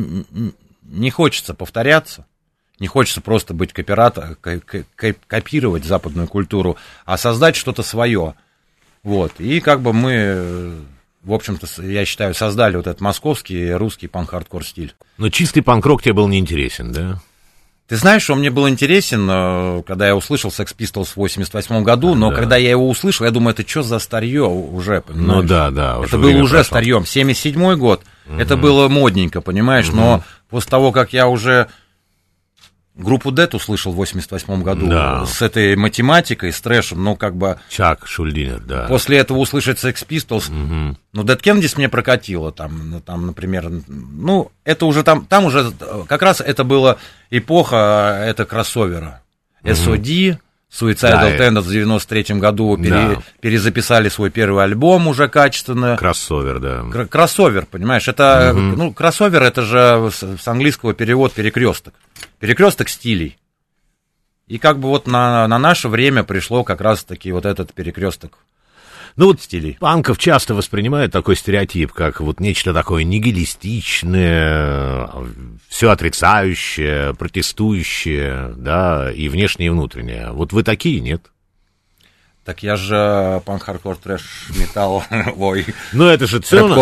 не хочется повторяться, не хочется просто быть копиратор, копировать западную культуру, а создать что-то свое, вот, и как бы мы... В общем-то, я считаю, создали вот этот московский русский панк-хардкор стиль. Но чистый панк-рок тебе был неинтересен, да? Ты знаешь, что мне был интересен, когда я услышал Sex Pistols в восемьдесят восьмом году, но да. когда я его услышал, я думаю, это что за старье уже, понимаешь? Ну да, да. Это было уже старьем. семьдесят седьмой год, угу. это было модненько, понимаешь, угу. но после того, как я уже... Группу Dead услышал в восемьдесят восьмом году да. с этой математикой, с трэшем, ну, как бы... Чак Шульдинер, да. После этого услышать Sex Pistols, угу. ну, Dead Kennedys мне прокатило, там, там, например, ну, это уже там, там уже, как раз это была эпоха, это кроссовера. Угу. эс о ди, Suicidal да, Tendencies в девяносто третьем году пере, да. перезаписали свой первый альбом уже качественно. Кроссовер, да. Кр- кроссовер, понимаешь, это, угу. ну, кроссовер, это же с, с английского перевод перекресток. Перекресток стилей. И как бы вот на, на наше время пришло как раз-таки вот этот перекресток. Ну вот стилей. Панков часто воспринимают такой стереотип, как вот нечто такое нигилистичное, все отрицающее, протестующее, да, и внешнее, и внутреннее. Вот вы такие, нет? Так я же панк, хардкор, трэш, металл, ой. Ну это же все...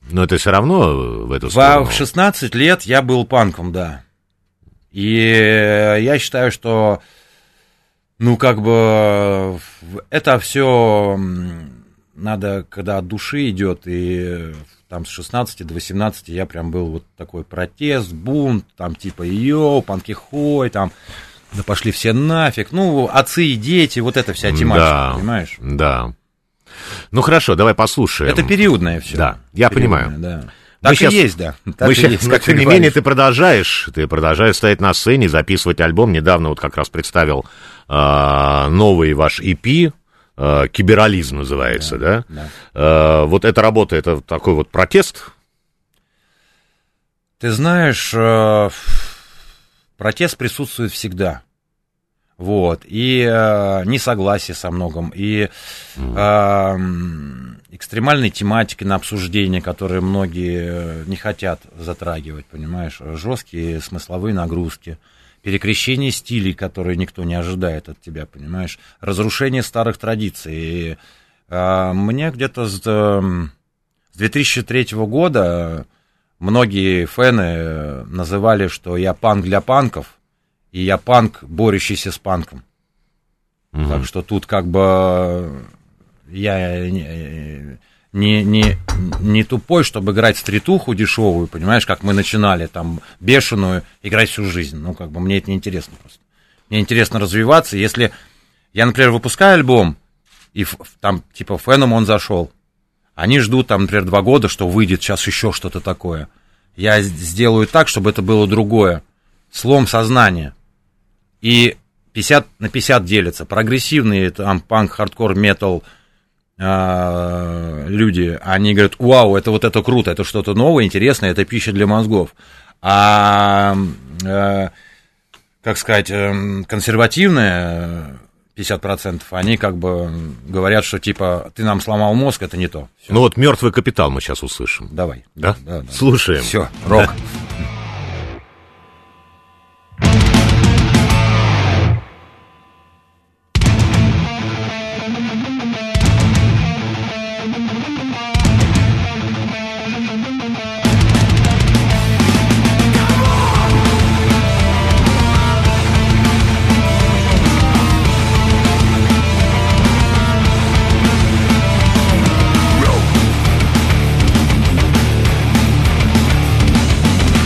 Но это все равно в эту Во- сторону. В шестнадцать лет я был панком, да. И я считаю, что, ну, как бы, это все надо, когда от души идет, и там с шестнадцати до восемнадцати я прям был вот такой протест, бунт, там типа йоу, панки хой, там, да пошли все нафиг, ну, отцы и дети, вот эта вся тематика, Да, понимаешь? да. Ну хорошо, давай послушаем. Это периодное все. Да, я понимаю. Да. Так щас- и есть, да. Так Мы и щас- есть, но как тем ты не говоришь. менее, ты продолжаешь, ты продолжаешь стоять на сцене, записывать альбом. Недавно вот как раз представил а, новый ваш и пи, а, «Киберализм» называется, да? да. А, вот эта работа, это такой вот протест? Ты знаешь, э, протест присутствует всегда. Вот. И э, несогласие со многом, и э, экстремальной тематики на обсуждение, которые многие не хотят затрагивать, понимаешь? Жесткие смысловые нагрузки, перекрещение стилей, которые никто не ожидает от тебя, понимаешь? Разрушение старых традиций. И, э, мне где-то с, э, с две тысячи третьего года многие фэны называли, что я панк для панков, и я панк, борющийся с панком. Мгм. Так что тут как бы я не, не, не, не тупой, чтобы играть стритуху дешевую, понимаешь, как мы начинали, там, бешеную, играть всю жизнь. Ну, как бы мне это не интересно просто. Мне интересно развиваться. Если я, например, выпускаю альбом, и ф- там, типа, фэном он зашел, они ждут, там, например, два года, что выйдет сейчас еще что-то такое. Я с- сделаю так, чтобы это было другое. Слом сознания. И пятьдесят на пятьдесят делятся. Прогрессивные, там, панк, хардкор, метал э, люди, они говорят, вау, это вот это круто, это что-то новое, интересное, это пища для мозгов. А, э, как сказать, э, консервативные пятьдесят процентов, они как бы говорят, что типа, ты нам сломал мозг, это не то. Всё, Ну вот «Мертвый капитал» мы сейчас услышим. давай. Да? Да, да. Слушаем. Все, рок. Roll.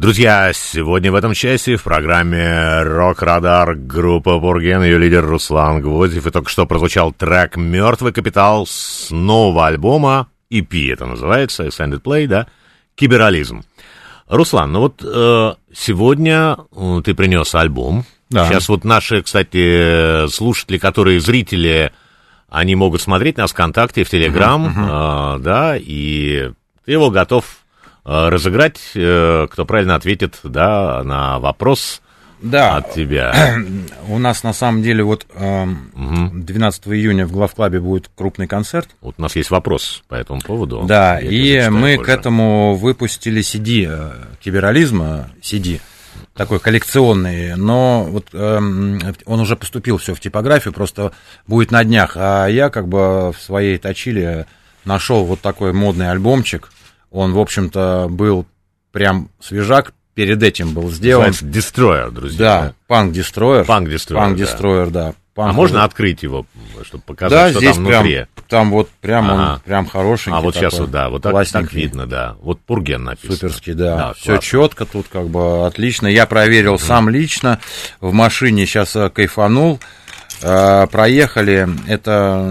Друзья, сегодня в этом часе в программе «Рок-Радар» группа «Пурген», ее лидер Руслан Гвоздев. И только что прозвучал трек «Мертвый капитал» с нового альбома, и пи это называется, Extended Play, да, «Киберализм». Руслан, ну вот э, сегодня э, ты принес альбом. Да. Сейчас вот наши, кстати, слушатели, которые зрители, они могут смотреть нас ВКонтакте, в Телеграм, uh-huh, uh-huh. Э, да, и ты его готов разыграть, кто правильно ответит, да, на вопрос да. от тебя. У нас, на самом деле, вот двенадцатого июня в Главклабе будет крупный концерт. Вот у нас есть вопрос по этому поводу. Да, и мы позже. К этому выпустили си ди «Киберализма», си ди, такой коллекционный, но вот он уже поступил все в типографию, просто будет на днях, а я как бы в своей точиле нашел вот такой модный альбомчик. Он, в общем-то, был прям свежак, перед этим был сделан. Называется Destroyer, друзья. Да, Punk Destroyer. Punk Destroyer, Punk Destroyer, да. да. А можно открыть его, чтобы показать, да, что здесь там внутри? Прям, там вот прям ага. он прям хорошенький. А вот такой, сейчас вот, да, вот так, так видно, да. Вот Пурген написано. Суперский, да. да все четко тут, как бы отлично. Я проверил mm-hmm. сам лично, в машине сейчас кайфанул. Проехали, это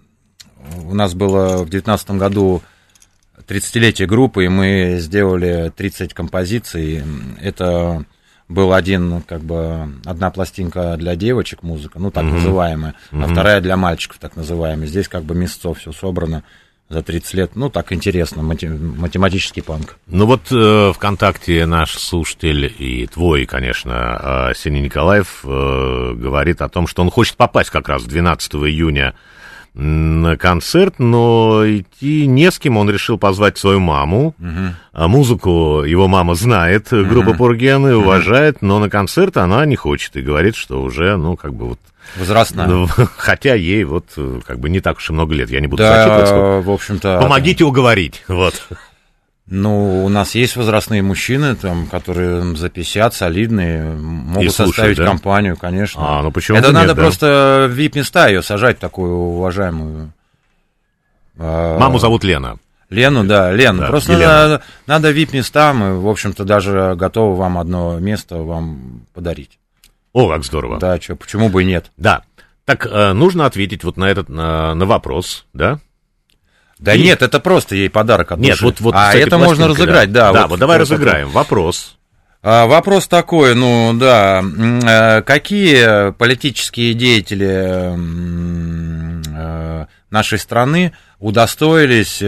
у нас было в девятнадцатом году тридцатилетие группы, и мы сделали тридцать композиций. Это был один, как бы, одна пластинка для девочек, музыка, ну, так mm-hmm. называемая, mm-hmm. а вторая для мальчиков, так называемая. Здесь, как бы, мясцо все собрано за тридцать лет. Ну, так интересно, мати- математический панк. Ну, вот э, ВКонтакте наш слушатель и твой, конечно, э, Сеня Николаев э, говорит о том, что он хочет попасть как раз двенадцатого июня на концерт, но идти не с кем, он решил позвать свою маму. Uh-huh. А музыку его мама знает, группа uh-huh. Пурген, и уважает, uh-huh. но на концерт она не хочет и говорит, что уже, ну, как бы вот... Возрастная. Ну, хотя ей вот, как бы, не так уж и много лет, я не буду да, зачитываться. В общем-то... Помогите уговорить, вот. Ну, у нас есть возрастные мужчины, там, которые за пятьдесят, солидные, могут и слушают, составить да? компанию, конечно. А, ну почему Это надо нет, просто да? в вип-места ее сажать, такую уважаемую. Маму зовут Лена. Лену, да, Лену. Да, просто надо, надо вип-места, мы, в общем-то, даже готовы вам одно место вам подарить. О, как здорово. Да, чё, почему бы и нет. Да. Так, нужно ответить вот на этот, на, на вопрос, да? Да и... нет, это просто ей подарок от Нет, души. вот, вот а это можно разыграть, да. Да, да вот, вот давай вот разыграем. такой. Вопрос. А, вопрос такой, ну, да, какие политические деятели нашей страны удостоились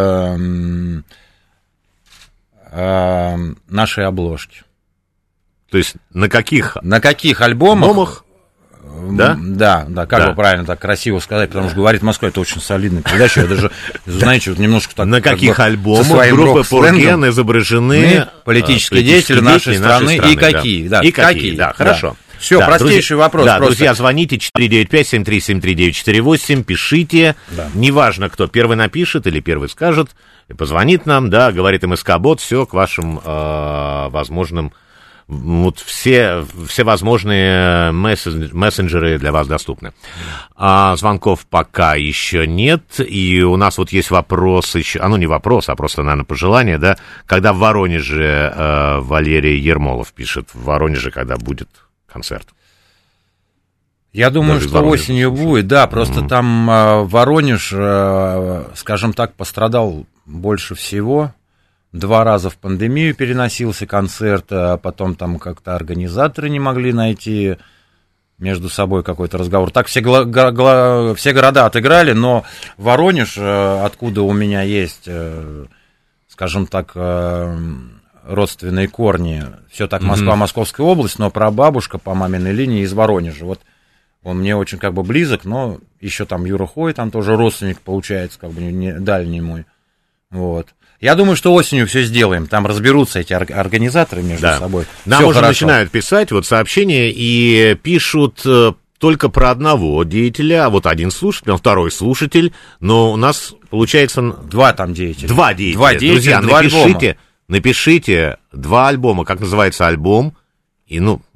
нашей обложки? То есть на каких? На каких альбомах? Альбомах? Да? Да, да, как да. бы правильно так красиво сказать, потому что «Говорит Москва» — это очень солидная передача, я даже, знаете, вот немножко так... На каких альбомах группы Пурген изображены политические деятели нашей страны и какие? И какие, да, хорошо. Все, простейший вопрос. Да, друзья, звоните четыре девять пять семь три семь три девять четыре восемь, пишите, неважно, кто первый напишет или первый скажет, позвонит нам, да, говорит МСК-бот, все к вашим возможным... Вот все, все возможные мессенджеры для вас доступны. А звонков пока еще нет. И у нас вот есть вопрос еще, а ну не вопрос, а просто, наверное, пожелание, да, когда в Воронеже э, Валерий Ермолов пишет, в Воронеже когда будет концерт? Я думаю, Даже что осенью слушаю. будет, да, просто mm-hmm. там э, Воронеж, э, скажем так, пострадал больше всего. Два раза в пандемию переносился концерт, а потом там как-то организаторы не могли найти между собой какой-то разговор. Так все, гла- гла- все города отыграли, но Воронеж, откуда у меня есть, скажем так, родственные корни, все так Москва, mm-hmm. Московская область, но прабабушка по маминой линии из Воронежа. Вот он мне очень как бы близок, но еще там Юра Хой, там тоже родственник получается, как бы не дальний мой. Вот. Я думаю, что осенью все сделаем. Там разберутся эти организаторы между да. собой. Нам всё уже хорошо. начинают писать вот сообщения и пишут только про одного деятеля, а вот один слушатель, а второй слушатель, но у нас получается... Два там деятеля. Два деятеля. Два деятеля, Друзья, два напишите, альбома. напишите два альбома, как называется альбом, и, ну,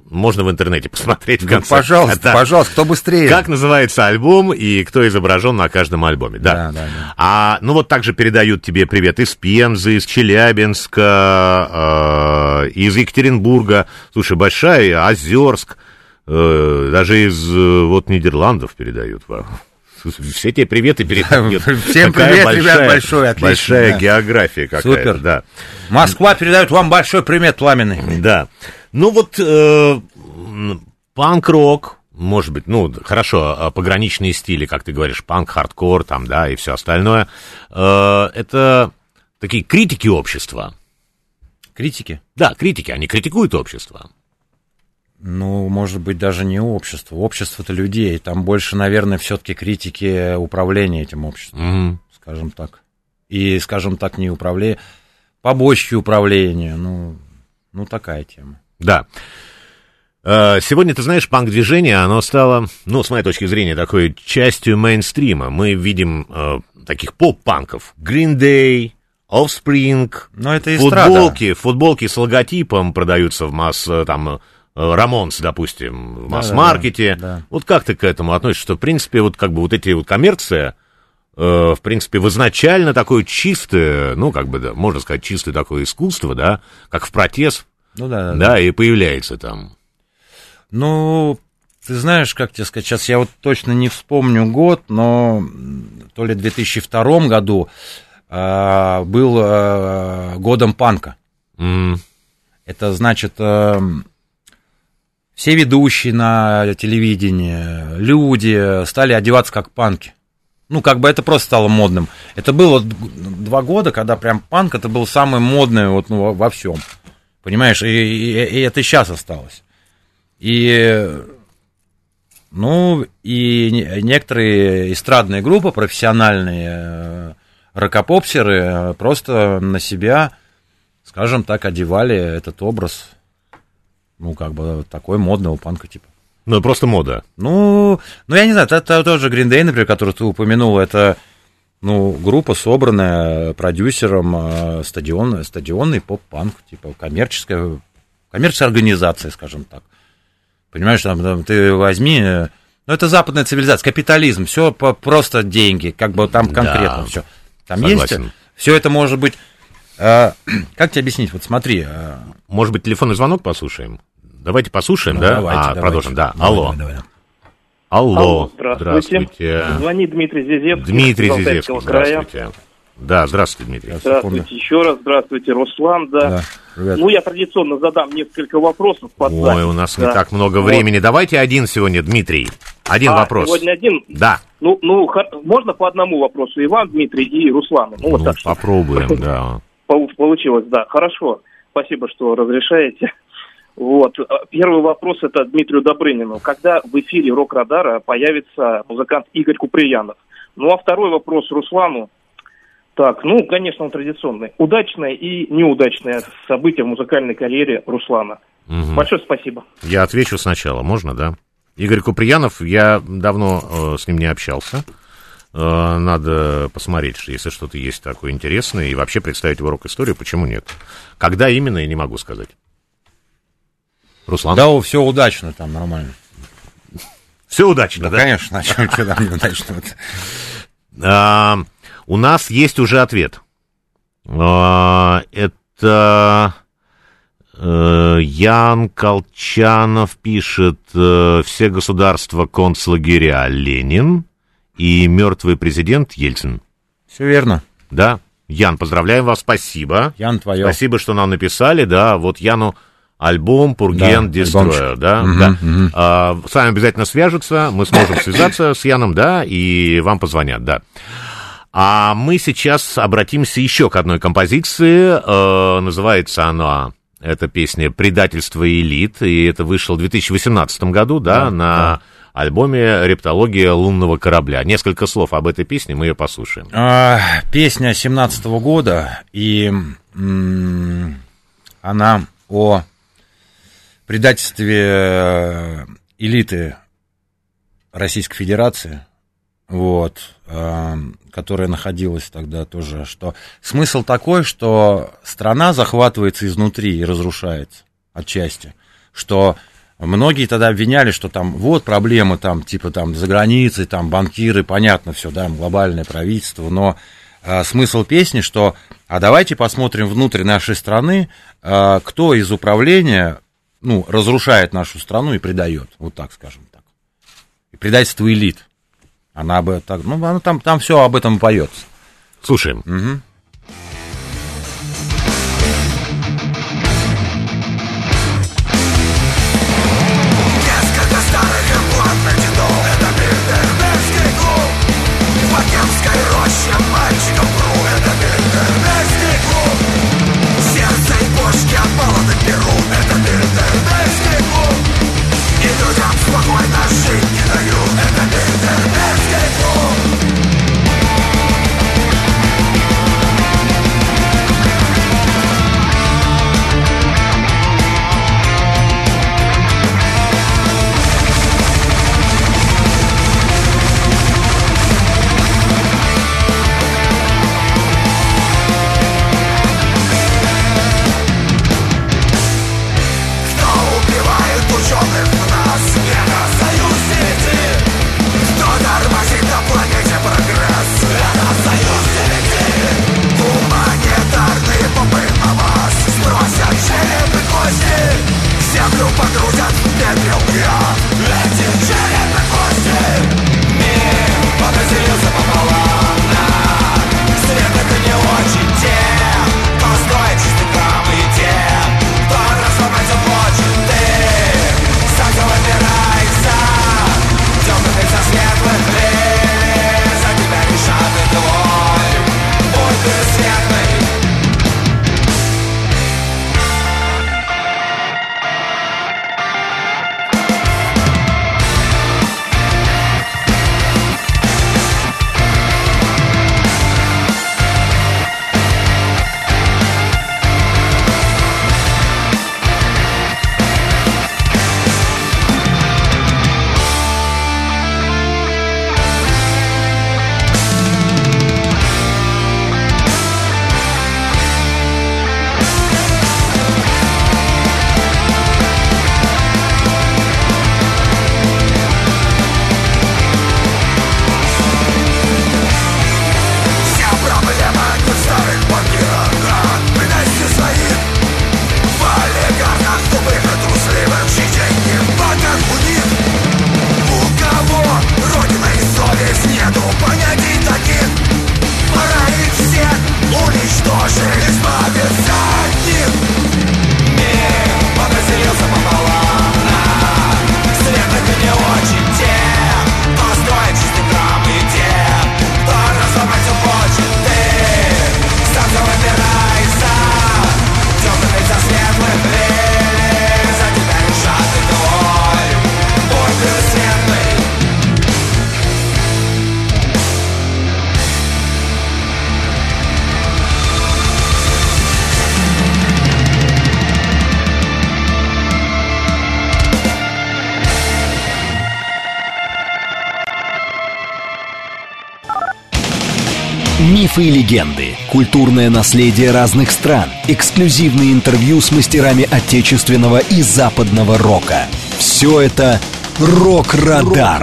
можно в интернете посмотреть в Да, конце. пожалуйста, Да. пожалуйста, кто быстрее. Как называется альбом и кто изображен на каждом альбоме. Да. Да, да, да. А, ну вот также передают тебе привет из Пензы, из Челябинска, э, из Екатеринбурга. Слушай, Большая, Озерск, э, даже из э, вот Нидерландов передают вам. Все те приветы передают. Всем Такая привет, большая, ребят, большой, отлично. Большая да. география какая-то. Супер. Да. Москва передает вам большой привет, пламенный. Да. Ну вот э, панк-рок, может быть, ну, хорошо, пограничные стили, как ты говоришь, панк, хардкор, там, да, и все остальное. Э, это такие критики общества. Критики? Да, критики, они критикуют общество. Ну, может быть, даже не общество. Общество-то людей. Там больше, наверное, все-таки критики управления этим обществом, Мгм. скажем так. И, скажем так, не управление, побочки управления. Ну, ну, такая тема. Да. Э, Сегодня, ты знаешь, панк-движение, оно стало, ну, с моей точки зрения, такой частью мейнстрима. Мы видим э, таких поп-панков. Green Day, Offspring, Но это эстрада. футболки, футболки с логотипом продаются в масс, э, там, Рамонс, допустим, в Да, масс-маркете. да, да. Вот как ты к этому относишься? Что, в принципе, вот как бы вот эти вот коммерция, э, в принципе, в изначально такое чистое, ну, как бы, да, можно сказать, чистое такое искусство, да, как в протест, Ну, да, да, да, и появляется там. Ну, ты знаешь, как тебе сказать, сейчас я вот точно не вспомню год, но то ли в две тысячи втором году а, был а, годом панка. М, Это значит, а, все ведущие на телевидении, люди стали одеваться как панки. Ну, как бы это просто стало модным. Это было два года, когда прям панк, это был самый модный вот, ну, во всем. Понимаешь, и, и, и это сейчас осталось. И, ну, и не- некоторые эстрадные группы, профессиональные э, рокопопсеры э, просто на себя, скажем так, одевали этот образ, ну, как бы такой модного панка типа. Ну, просто мода. Ну, ну, я не знаю, это, это тот же Green Day, например, который ты упомянул, это, ну, группа, собранная продюсером, э, стадион, стадионный поп-панк, типа коммерческая, коммерческая организация, скажем так. Понимаешь, там, там ты возьми, э, ну, это западная цивилизация, капитализм, все просто деньги, как бы там конкретно Да, все. Там согласен. есть, все это может быть, э, как тебе объяснить, вот смотри. Э, Может быть, телефонный звонок послушаем? Давайте послушаем, ну, да? давайте, а, давайте. продолжим, да. Давай, Алло. давай, давай. Алло. Алло, здравствуйте. Здравствуйте. Звонит Дмитрий Зизевский. Дмитрий из Зизевский, Алтайского края. здравствуйте. Да, здравствуйте, Дмитрий. Здравствуйте еще раз. Здравствуйте, Руслан. Да. Да, ребят. Ну, я традиционно задам несколько вопросов. Под Ой, запись, у нас да. не так много Вот. времени. Давайте один сегодня, Дмитрий. Один А, вопрос. сегодня один? Да. Ну, ну, хо- можно по одному вопросу? И вам, Дмитрий, и Руслану. Ну, вот Ну, так что попробуем, да. пол- получилось, да. Хорошо. Спасибо, что разрешаете. Вот. Первый вопрос это Дмитрию Добрынину. Когда в эфире Рок-Радара появится музыкант Игорь Куприянов? Ну, а второй вопрос Руслану. Так, ну, конечно, он традиционный. Удачное и неудачное событие в музыкальной карьере Руслана. Мгм. Большое спасибо. Я отвечу сначала, можно, да? Игорь Куприянов, я давно э, с ним не общался. Э, надо посмотреть, что если что-то есть такое интересное, и вообще представить его рок-историю, почему нет? Когда именно, я не могу сказать. Руслан? Да, все удачно там, нормально. Все удачно, Да, да? конечно, а что что там неудачно? А, у нас есть уже ответ. А, это э, Ян Колчанов пишет: э, все государства концлагеря Ленин и мертвый президент Ельцин. Все верно. Да, Ян, поздравляем вас, спасибо. Ян, твое. Спасибо, что нам написали, да, вот Яну альбом «Пурген Да, Destroyer», альбомчик. да, Мгм, да. мгм. А, с вами обязательно свяжутся, мы сможем связаться с Яном, да, и вам позвонят, да. А мы сейчас обратимся еще к одной композиции, э, называется она, эта песня «Предательство элит», и это вышло в две тысячи восемнадцатом году, да, Да, на да. альбоме «Рептология лунного корабля». Несколько слов об этой песне, мы ее послушаем. А, песня семнадцатого года, и м, она о предательстве э, элиты Российской Федерации, вот, э, которая находилась тогда тоже, что смысл такой, что страна захватывается изнутри и разрушается отчасти, что Многие тогда обвиняли, что там вот проблемы там, типа там за границей, там банкиры, понятно все, да, глобальное правительство, но а, смысл песни, что а давайте посмотрим внутрь нашей страны, а, кто из управления, ну, разрушает нашу страну и предает, вот так скажем так. И предательство элит. Она об этом, ну, она там, там все об этом поется. Слушаем. Угу. Мифы и легенды, культурное наследие разных стран, эксклюзивные интервью с мастерами отечественного и западного рока. Все это «Рок-Радар».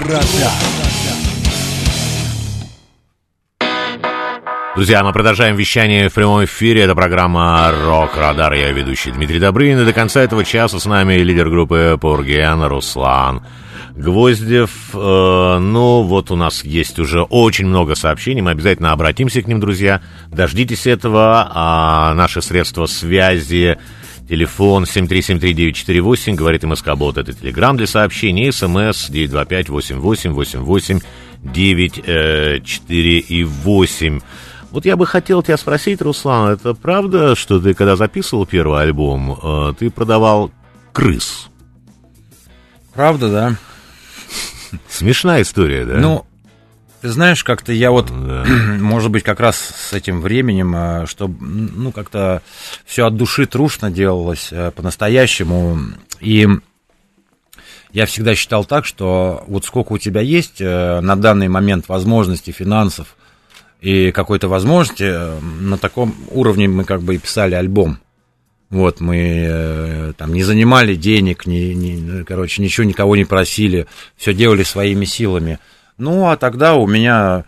Друзья, мы продолжаем вещание в прямом эфире. Это программа «Рок-Радар». Я ведущий Дмитрий Добрынин. И до конца этого часа с нами лидер группы «Пурген» Руслан Гвоздев. Э, ну, вот у нас есть уже очень много сообщений. Мы обязательно обратимся к ним, друзья. Дождитесь этого. А наши средства связи... Телефон семь три семь три девять четыре восемь, говорит МСК-бот, это телеграм для сообщений, СМС девять два пять восемь восемь восемь восемь девять четыре восемь. Вот я бы хотел тебя спросить, Руслан, это правда, что ты, когда записывал первый альбом, ты продавал крыс? Правда, да. Смешная история, да? Ну, ты знаешь, как-то я вот, да. может быть, как раз с этим временем, что, ну, как-то все от души трушно делалось по-настоящему, и я всегда считал так, что вот сколько у тебя есть на данный момент возможностей, финансов и какой-то возможности, на таком уровне мы как бы и писали альбом. Вот, мы э, там не занимали денег, не, не, короче, ничего никого не просили, все делали своими силами. Ну, а тогда у меня,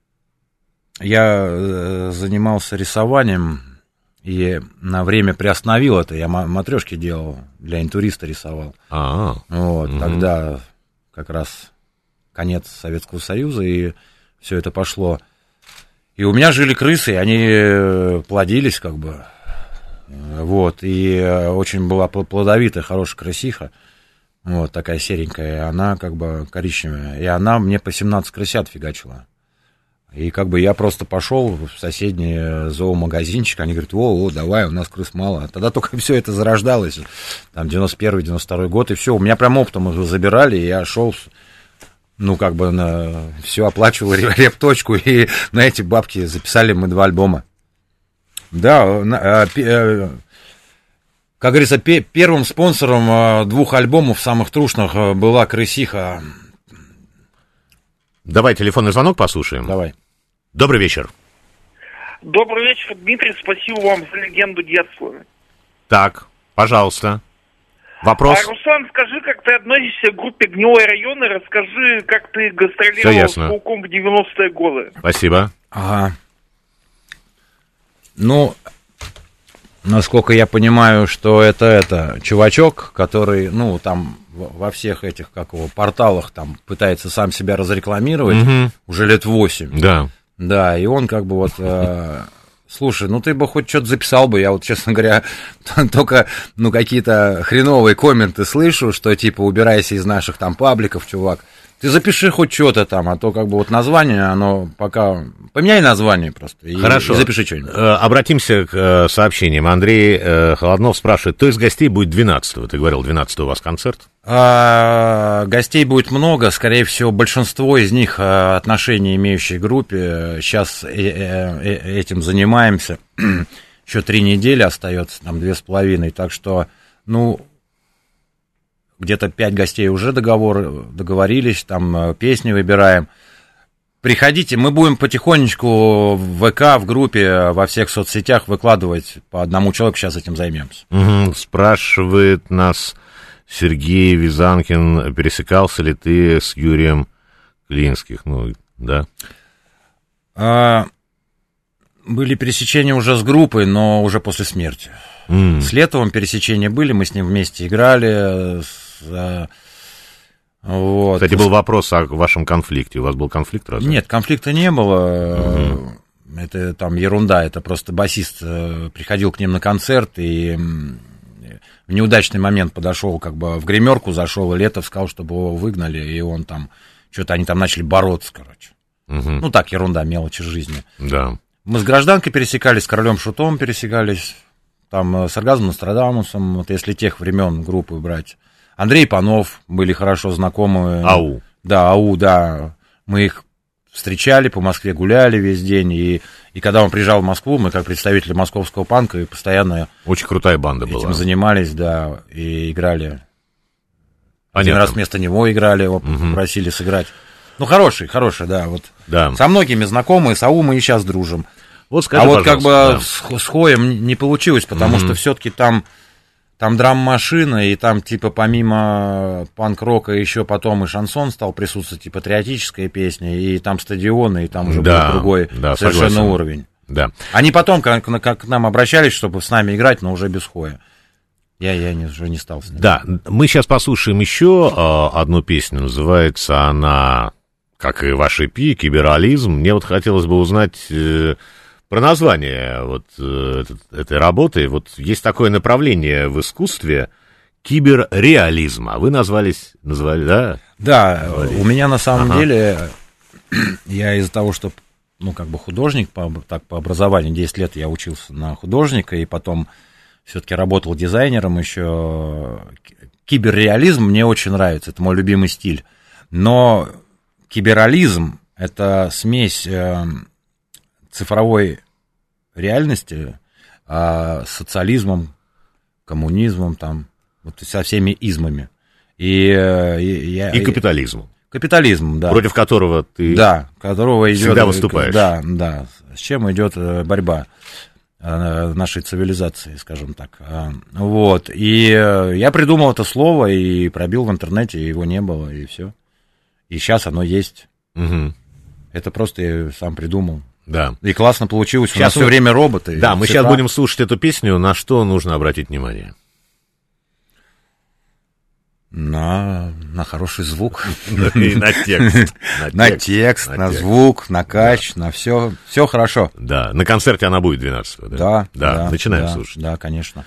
я э, занимался рисованием, и на время приостановил это, я матрешки делал, для интуриста рисовал. А-а-а. Вот, угу. Тогда как раз конец Советского Союза, и все это пошло. И у меня жили крысы, и они плодились, как бы. Вот, и очень была плодовитая, хорошая крысиха, вот, такая серенькая, и она как бы коричневая, и она мне по семнадцать крысят фигачила. И как бы я просто пошел в соседний зоомагазинчик, они говорят, о, о, давай, у нас крыс мало. Тогда только все это зарождалось, там, девяносто первый — девяносто второй год, и все, у меня прям оптом их забирали, и я шел, ну, как бы, на все оплачивал репточку, и на эти бабки записали мы два альбома. Да, как говорится, первым спонсором двух альбомов самых трушных была крысиха. Давай телефонный звонок послушаем. Давай. Добрый вечер. Добрый вечер, Дмитрий, спасибо вам за легенду детства. Так, пожалуйста. Вопрос? А, Руслан, скажи, как ты относишься к группе «Гнилой район», и расскажи, как ты гастролировал с «Пауком» в девяностые годы. Спасибо. Ага. Ну, насколько я понимаю, что это, это чувачок, который, ну, там во всех этих, как его, порталах там пытается сам себя разрекламировать угу. уже лет восемь. Да. Да, и он как бы вот... Э, слушай, ну ты бы хоть что-то записал бы, я вот, честно говоря, только, ну, какие-то хреновые комменты слышу, что типа убирайся из наших там пабликов, чувак. Ты запиши хоть что-то там, а то как бы вот название, оно пока... Поменяй название просто и, Хорошо. И запиши что-нибудь. Обратимся к сообщениям. Андрей Холоднов спрашивает, кто из гостей будет двенадцатого? Ты говорил, двенадцатого у вас концерт? А, гостей будет много, скорее всего, большинство из них отношения имеющие к группе. Сейчас этим занимаемся. Еще три недели остается, там две с половиной, так что, ну... Где-то пять гостей уже договор, договорились, там песни выбираем. Приходите, мы будем потихонечку в ВК, в группе, во всех соцсетях выкладывать по одному человеку, сейчас этим займемся. Угу. Спрашивает нас Сергей Визанкин, пересекался ли ты с Юрием Клинских? Ну, да. А, были пересечения уже с группой, но уже после смерти. Mm. С Летовым пересечения были, мы с ним вместе играли. С, вот. Кстати, был вопрос о вашем конфликте. У вас был конфликт разве? Нет, конфликта не было. Mm-hmm. Это там ерунда. Это просто басист приходил к ним на концерт и в неудачный момент подошел, как бы в гримерку зашел, и Летов сказал, чтобы его выгнали, и он там, что-то они там начали бороться, короче. Mm-hmm. Ну так, ерунда, мелочи жизни. Да. Мы с Гражданкой пересекались, с Королем Шутом пересекались. Там с Оргазмом Нострадамусом, вот если тех времен группы брать. Андрей Панов, были хорошо знакомы. АУ. Да, АУ, да. Мы их встречали, по Москве гуляли весь день. И, и когда он приезжал в Москву, мы как представители московского панка и постоянно... Очень крутая банда этим была. Этим занимались, да, и играли. Понятно. Один раз вместо него играли, его угу. попросили сыграть. Ну, хороший, хороший, да. Вот. Да. Со многими знакомы, с АУ мы и сейчас дружим. Вот скажи, а вот как бы да. с, с Хоем не получилось, потому mm-hmm. что все-таки там, там драм-машина, и там типа помимо панк-рока еще потом и шансон стал присутствовать, и патриотическая песня, и там стадионы, и там уже да, был другой да, совершенно согласен. уровень. Да. Они потом как, как к нам обращались, чтобы с нами играть, но уже без Хоя. Я, я не, уже не стал с ним. Да, мы сейчас послушаем еще э, одну песню, называется она, как и ваш и пи, «Киберализм». Мне вот хотелось бы узнать... Э, Про название вот э, этой работы. Вот есть такое направление в искусстве киберреализм. А вы назвались, назвали, да? Да, назвали. У меня на самом ага. деле, я из-за того, что, ну, как бы художник, по, так, по образованию, десять лет я учился на художника, и потом все-таки работал дизайнером еще. Киберреализм мне очень нравится, это мой любимый стиль. Но киберализм — это смесь... Э, цифровой реальности, а, социализмом, коммунизмом, там, вот со всеми измами. И, и, я, и капитализмом. Капитализм, да. Против которого ты да, которого идет, всегда выступаешь. Да, да, с чем идет борьба. нашей цивилизации, скажем так. Вот. И я придумал это слово и пробил в интернете, его не было, и все. И сейчас оно есть. Угу. Это просто я сам придумал. Да. И классно получилось. Сейчас у нас мы... все время роботы. Да, мы цифра. сейчас будем слушать эту песню. На что нужно обратить внимание? На, на хороший звук. И на текст. На текст, на звук, на кач, на все. Все хорошо. Да, на концерте она будет двенадцатого, да? Да. Да, начинаем слушать. Да, конечно.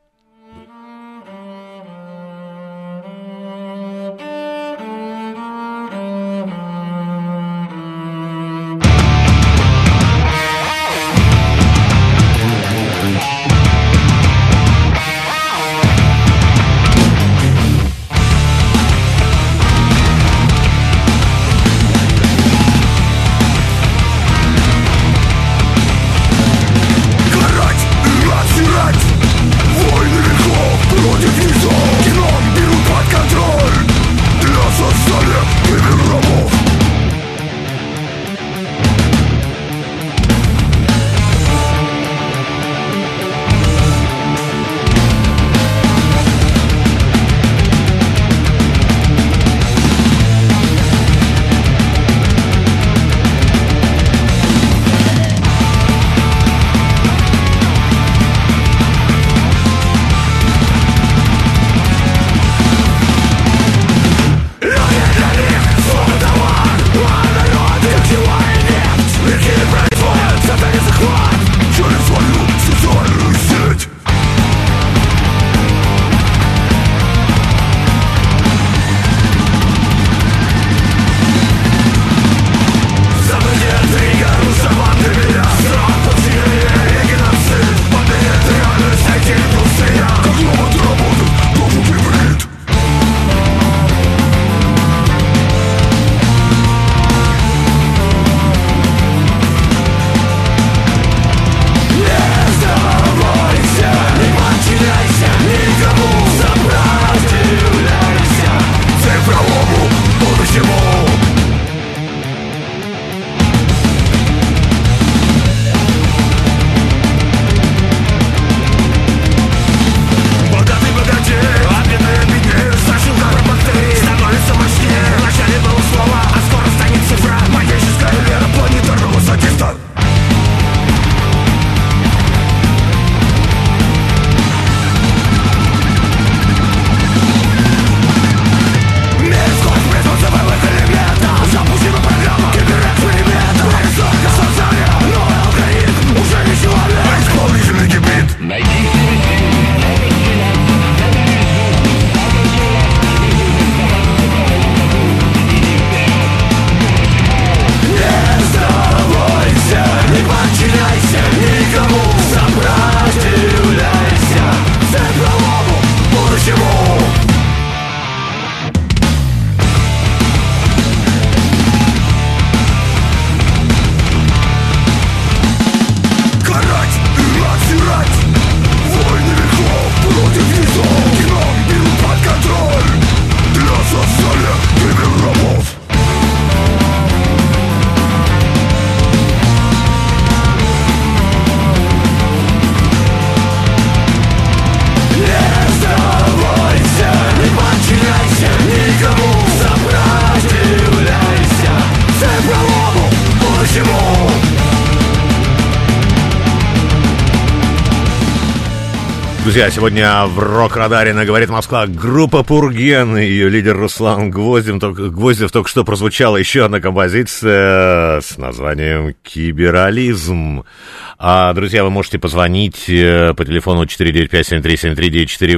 Друзья, сегодня в «Рок-радаре» на «Говорит Москва» группа «Пурген», ее лидер Руслан Гвоздев, только, Гвоздев только что прозвучала еще одна композиция с названием «Киберализм». А, друзья, вы можете позвонить по телефону четыре девять пять семь три семь три девять четыре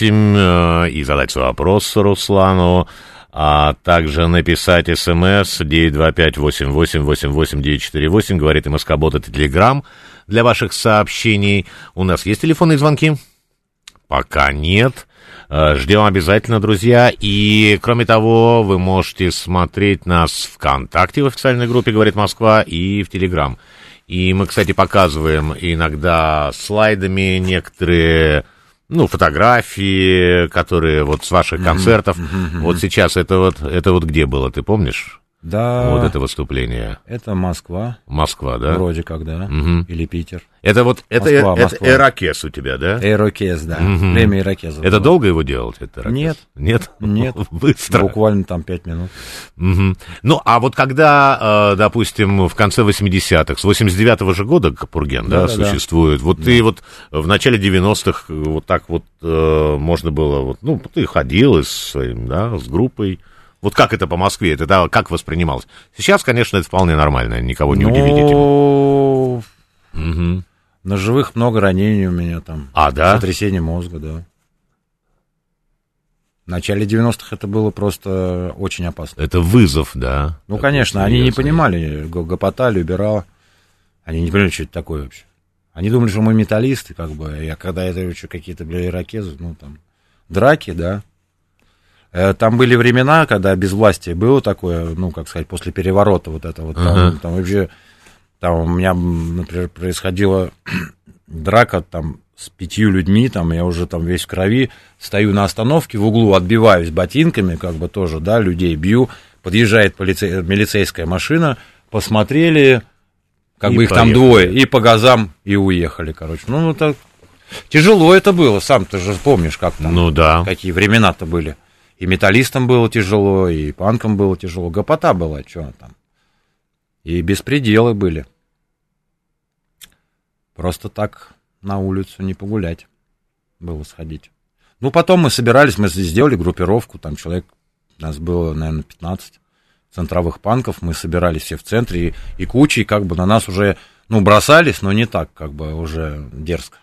восемь и задать свой вопрос Руслану, а также написать смс девять два пять восемь восемь восемь восемь девять четыре восемь, говорит МСК-бот, это Телеграм для ваших сообщений. У нас есть телефонные звонки? Пока нет. Ждем обязательно, друзья. И, кроме того, вы можете смотреть нас ВКонтакте в официальной группе «Говорит Москва» и в Телеграм. И мы, кстати, показываем иногда слайдами некоторые, ну, фотографии, которые вот с ваших концертов. Mm-hmm. Mm-hmm. Вот сейчас это вот, это вот где было, ты помнишь? Да. Вот это выступление. Это Москва. Москва, да? Вроде как, да. Угу. Или Питер. Это вот, это, Москва, это Москва. Ирокез у тебя, да? Ирокез, да. Угу. Время Ирокеза. Это было. долго его делать, это Ирокез? Нет. Нет? Нет. Быстро. Буквально там пять минут. Угу. Ну, а вот когда, э, допустим, в конце восьмидесятых, с восемьдесят девятого же года Пурген, да, да, существует, да. вот да. ты вот в начале девяностых вот так вот э, можно было, вот, ну, ты ходил с своим, да, с группой. Вот как это по Москве, это да, как воспринималось? Сейчас, конечно, это вполне нормально, никого не Но... удивить этим. Угу. Ножевых много ранений у меня там. А, да? Сотрясение мозга, да. В начале девяностых это было просто очень опасно. Это вызов, да. Ну, конечно, они не понимали, гопотали, убирал. Они не понимали, что это такое вообще. Они думали, что мы металлисты, как бы. А когда это что, какие-то, бля, ирокезы, ну, там, драки, да. Там были времена, когда безвластие было такое, ну, как сказать, после переворота вот это вот. Там, uh-huh. там вообще, там у меня, например, происходила драка там с пятью людьми, там я уже там весь в крови, стою на остановке в углу, отбиваюсь ботинками, как бы тоже, да, людей бью, подъезжает полицей, милицейская машина, посмотрели, как и бы их поехали. Там двое, и по газам, и уехали, короче. Ну, так тяжело это было, сам ты же помнишь, как там, ну, да. какие времена-то были. И металлистам было тяжело, и панкам было тяжело. Гопота была, что там. И беспределы были. Просто так на улицу не погулять было сходить. Ну, потом мы собирались, мы сделали группировку, там человек, нас было, наверное, пятнадцать центровых панков, мы собирались все в центре, и, и кучей как бы на нас уже, ну, бросались, но не так, как бы уже дерзко.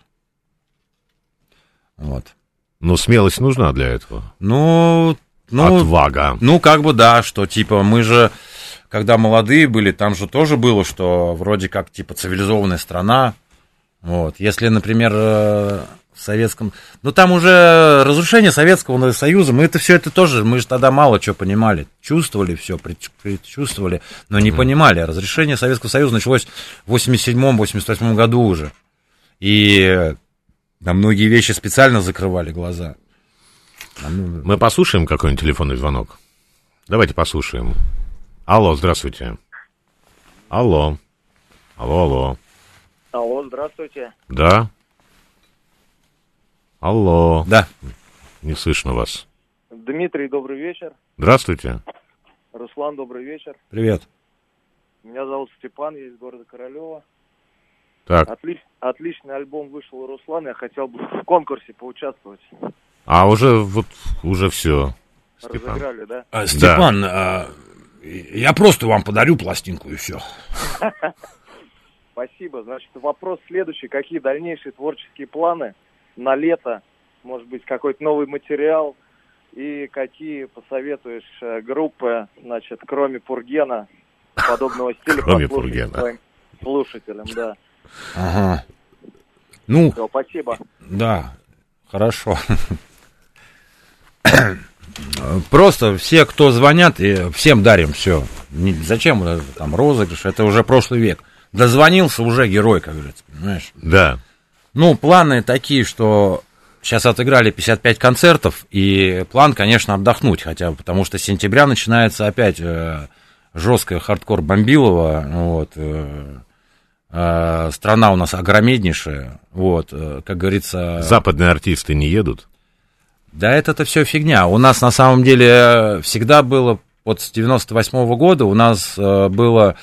Вот. Но смелость нужна для этого. Ну, ну, отвага. Ну, как бы да, что типа мы же, когда молодые были, там же тоже было, что вроде как типа цивилизованная страна. Вот. Если, например, в советском... Ну, там уже разрушение Советского Союза, мы это все это тоже, мы же тогда мало чего понимали. Чувствовали все, предчувствовали, но не mm. понимали. Разрешение Советского Союза началось в восемьдесят седьмом восемьдесят восьмом году уже. И... На многие вещи специально закрывали глаза. Мы послушаем какой-нибудь телефонный звонок? Давайте послушаем. Алло, здравствуйте. Алло. Алло, алло. Алло, здравствуйте. Да? Алло. Да. Не слышно вас. Дмитрий, добрый вечер. Здравствуйте. Руслан, добрый вечер. Привет. Меня зовут Степан, я из города Королева. Так. Отлич, отличный альбом вышел у Руслана, я хотел бы в конкурсе поучаствовать. А уже вот уже все. Степан. Разыграли, да? А, Степан, да. А, я просто вам подарю пластинку и все. Спасибо. Значит, вопрос следующий: какие дальнейшие творческие планы на лето? Может быть, какой-то новый материал? И какие посоветуешь группы, значит, кроме Пургена, подобного стиля, кроме Пургена, своим слушателям, да. Ага. Ну, все, спасибо. Да, хорошо. Просто все, кто звонят, и всем дарим все. Зачем там розыгрыш? Это уже прошлый век. Дозвонился, уже герой, как говорится, понимаешь? Да. Ну, планы такие, что сейчас отыграли пятьдесят пять концертов, и план, конечно, отдохнуть хотя бы, потому что с сентября начинается опять э, жесткое хардкор бомбилово, вот, э, э, страна у нас огромнейшая, вот, э, как говорится... Западные артисты не едут? Да это-то все фигня. У нас на самом деле всегда было, вот с девяносто восьмого года у нас э, было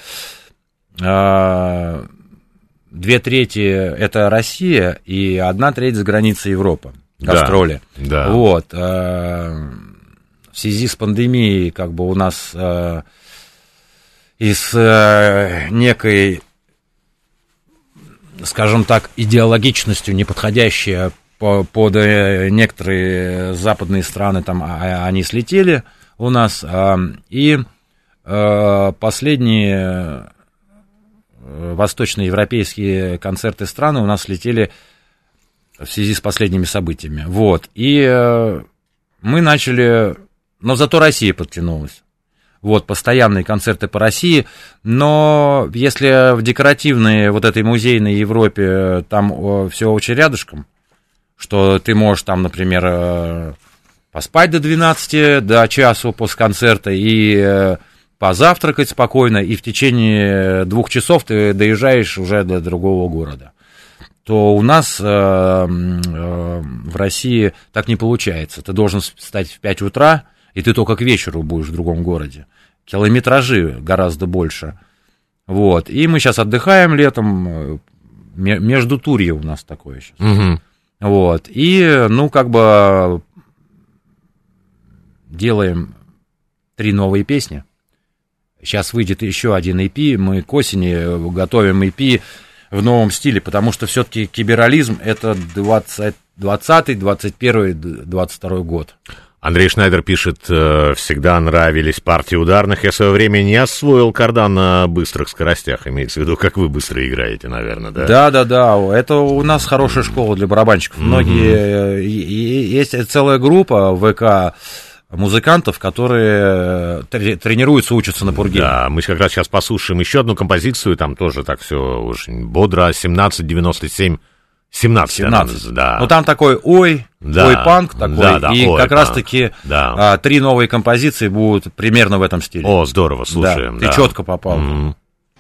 э, две трети это Россия и одна треть за границей Европы, гастроли. Да, да. Вот. Э, в связи с пандемией как бы у нас э, из э, некой, скажем так, идеологичностью неподходящей под некоторые западные страны, там они слетели у нас, и последние восточноевропейские концерты страны у нас слетели в связи с последними событиями. Вот, и мы начали, но зато Россия подтянулась. Вот, постоянные концерты по России, но если в декоративной вот этой музейной Европе там все очень рядышком, что ты можешь там, например, поспать до двенадцати, до часу после концерта и позавтракать спокойно, и в течение двух часов ты доезжаешь уже до другого города. То у нас э, э, в России так не получается. Ты должен встать в пять утра, и ты только к вечеру будешь в другом городе. Километражи гораздо больше. Вот. И мы сейчас отдыхаем летом, междутурье у нас такое сейчас. Угу. Вот. И, ну, как бы делаем три новые песни. Сейчас выйдет еще один и пи, мы к осени готовим и пи в новом стиле, потому что все-таки киберализм это двадцатый, двадцать первый, двадцать второй год. Андрей Шнайдер пишет, всегда нравились партии ударных. Я в свое время не освоил кардан на быстрых скоростях. Имеется в виду, как вы быстро играете, наверное, да? Да, да, да. Это у нас хорошая школа для барабанщиков. Mm-hmm. Многие, есть целая группа в ВК музыкантов, которые тренируются, учатся на пурге. Да, мы как раз сейчас послушаем еще одну композицию, там тоже так все очень бодро, семнадцать девяносто семь. семнадцать, семнадцать. Да. Ну, там такой ой, да, ой-панк такой, да, да, и ой, как раз-таки да. а, три новые композиции будут примерно в этом стиле. О, здорово, слушаем. Да, да. Ты четко попал. Mm-hmm.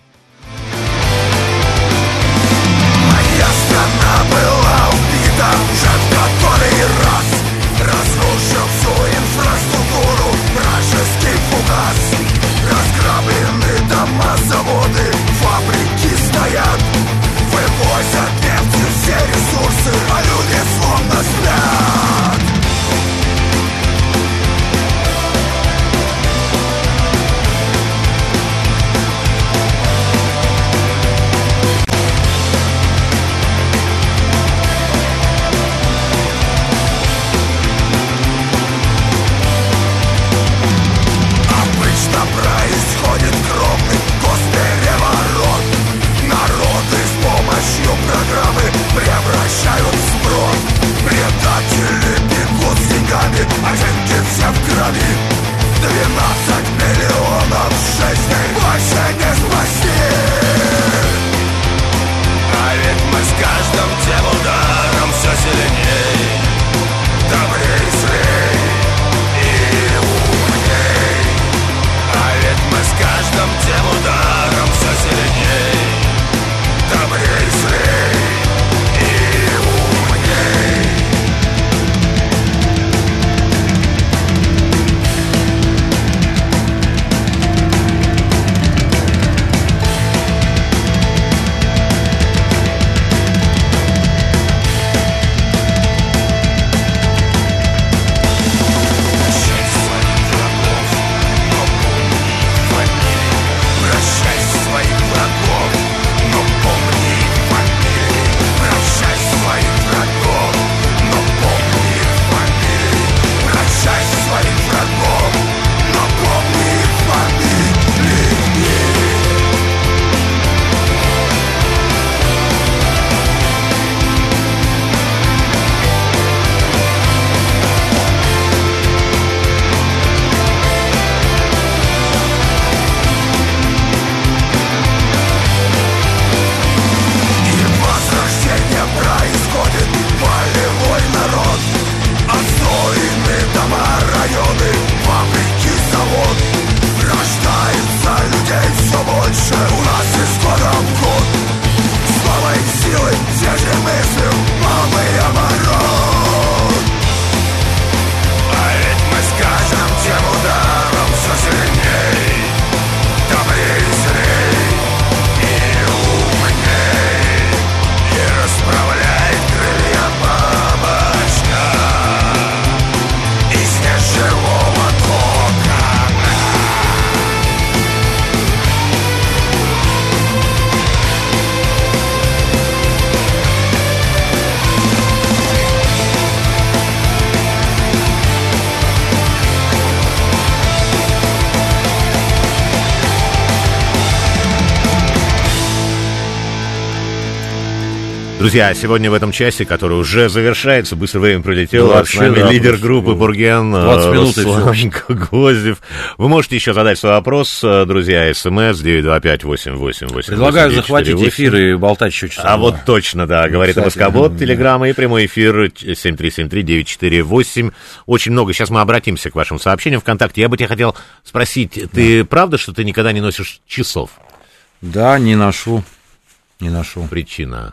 Моя страна была убита уже в который раз. Разрушил всю инфраструктуру, вражеский фугас. Разграблены дома, заводы, фабрики стоят. Вывозят нефть, все ресурсы, а люди словно спят. Друзья, сегодня в этом часе, который уже завершается, быстро время пролетело, Вообще, с нами да, лидер просто группы «Бурген» Руслан Гвоздев. Вы можете еще задать свой вопрос, друзья, смс девять два пять восемь восемь восемь. Предлагаю захватить эфир и болтать еще часа. А вот точно, да, говорит МСК-бот, телеграмма и прямой эфир семь три семь три девять четыре восемь. Очень много. Сейчас мы обратимся к вашим сообщениям ВКонтакте. Я бы тебя хотел спросить, ты правда, что ты никогда не носишь часов? Да, не ношу. Не ношу. Причина?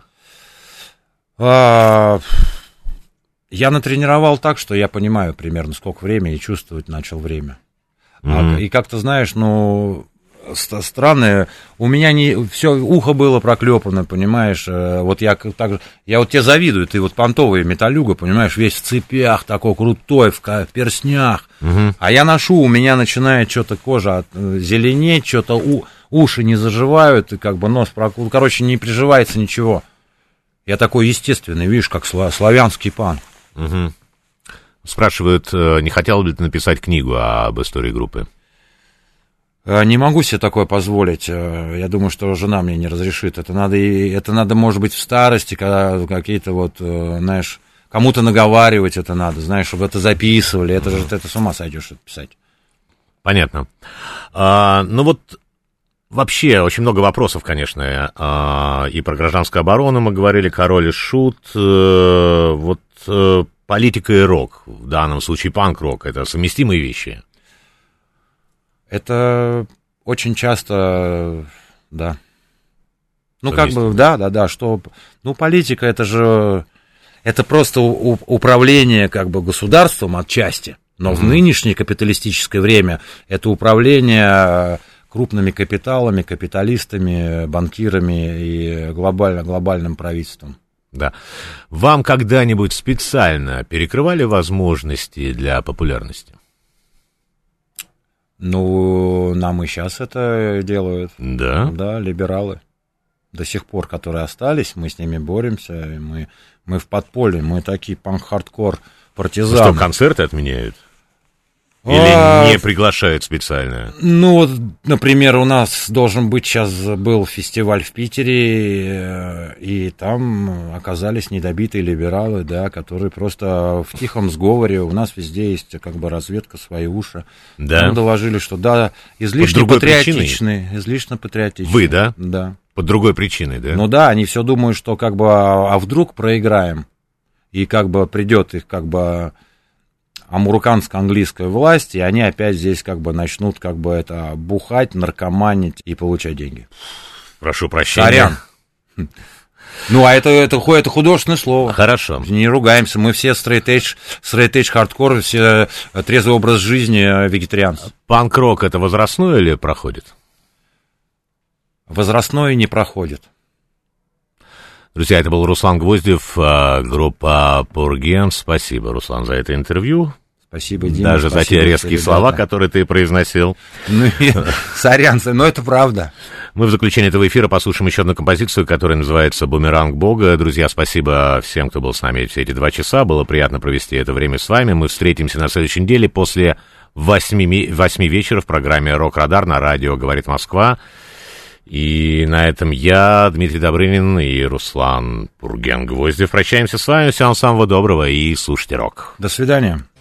А, я натренировал так, что я понимаю примерно сколько времени и чувствовать начал время. Mm-hmm. А, и как-то, знаешь, ну, странное, у меня не все ухо было проклепано, понимаешь, вот я так, я вот тебе завидую, ты вот понтовый металлюга, понимаешь, весь в цепях, такой крутой, в перстнях, mm-hmm. а я ношу, у меня начинает что-то кожа зеленеть, что-то у, уши не заживают, и как бы нос прокол, короче, не приживается ничего. Я такой естественный, видишь, как славянский панк. Угу. Спрашивают, не хотел ли ты написать книгу об истории группы? Не могу себе такое позволить. Я думаю, что жена мне не разрешит. Это надо, это надо, может быть, в старости, когда какие-то вот, знаешь, кому-то наговаривать это надо, знаешь, чтобы это записывали. Это же ты с ума сойдешь это писать. Понятно. А, ну вот... Вообще, очень много вопросов, конечно, и про гражданскую оборону мы говорили, король и шут, вот политика и рок, в данном случае панк-рок, это совместимые вещи? Это очень часто, да. Ну, как бы, да, да, да, что, ну, политика, это же, это просто управление, как бы, государством отчасти, но mm-hmm. в нынешнее капиталистическое время это управление... крупными капиталами, капиталистами, банкирами и глобально, глобальным правительством. Да. Вам когда-нибудь специально перекрывали возможности для популярности? Ну, нам и сейчас это делают. Да? Да, либералы. До сих пор, которые остались, мы с ними боремся, и мы, мы в подполье, мы такие панк-хардкор партизаны. Что, концерты отменяют? Или а, не приглашают специально? Ну, вот, например, у нас должен быть, сейчас был фестиваль в Питере, и там оказались недобитые либералы, да, которые просто в тихом сговоре, у нас везде есть как бы разведка, свои уши. Да. Нам доложили, что да, излишне патриотичные, излишне патриотичные. Вы, да? Да. Под другой причиной, да? Ну да, они все думают, что как бы, а вдруг проиграем, и как бы придет их как бы... американско-английская власть, и они опять здесь как бы начнут как бы это бухать, наркоманить и получать деньги. Прошу прощения. Сорян. Ну, а это, это, это художественное слово. Хорошо. Не ругаемся, мы все стрейт-эйдж, стрейт-эйдж хардкор, все трезвый образ жизни вегетарианцы. Панк-рок это возрастное или проходит? Возрастное не проходит. Друзья, это был Руслан Гвоздев, группа «Бурген». Спасибо, Руслан, за это интервью. Спасибо, Дима. Даже спасибо, за те резкие ребята. слова, которые ты произносил. Ну, сорян, но это правда. Мы в заключение этого эфира послушаем еще одну композицию, которая называется «Бумеранг Бога». Друзья, спасибо всем, кто был с нами все эти два часа. Было приятно провести это время с вами. Мы встретимся на следующей неделе после восьми, восьми вечера в программе «Рок-Радар» на радио «Говорит Москва». И на этом я, Дмитрий Добрынин и Руслан Бурген Гвоздев прощаемся с вами. Всем самого доброго и слушайте рок. До свидания.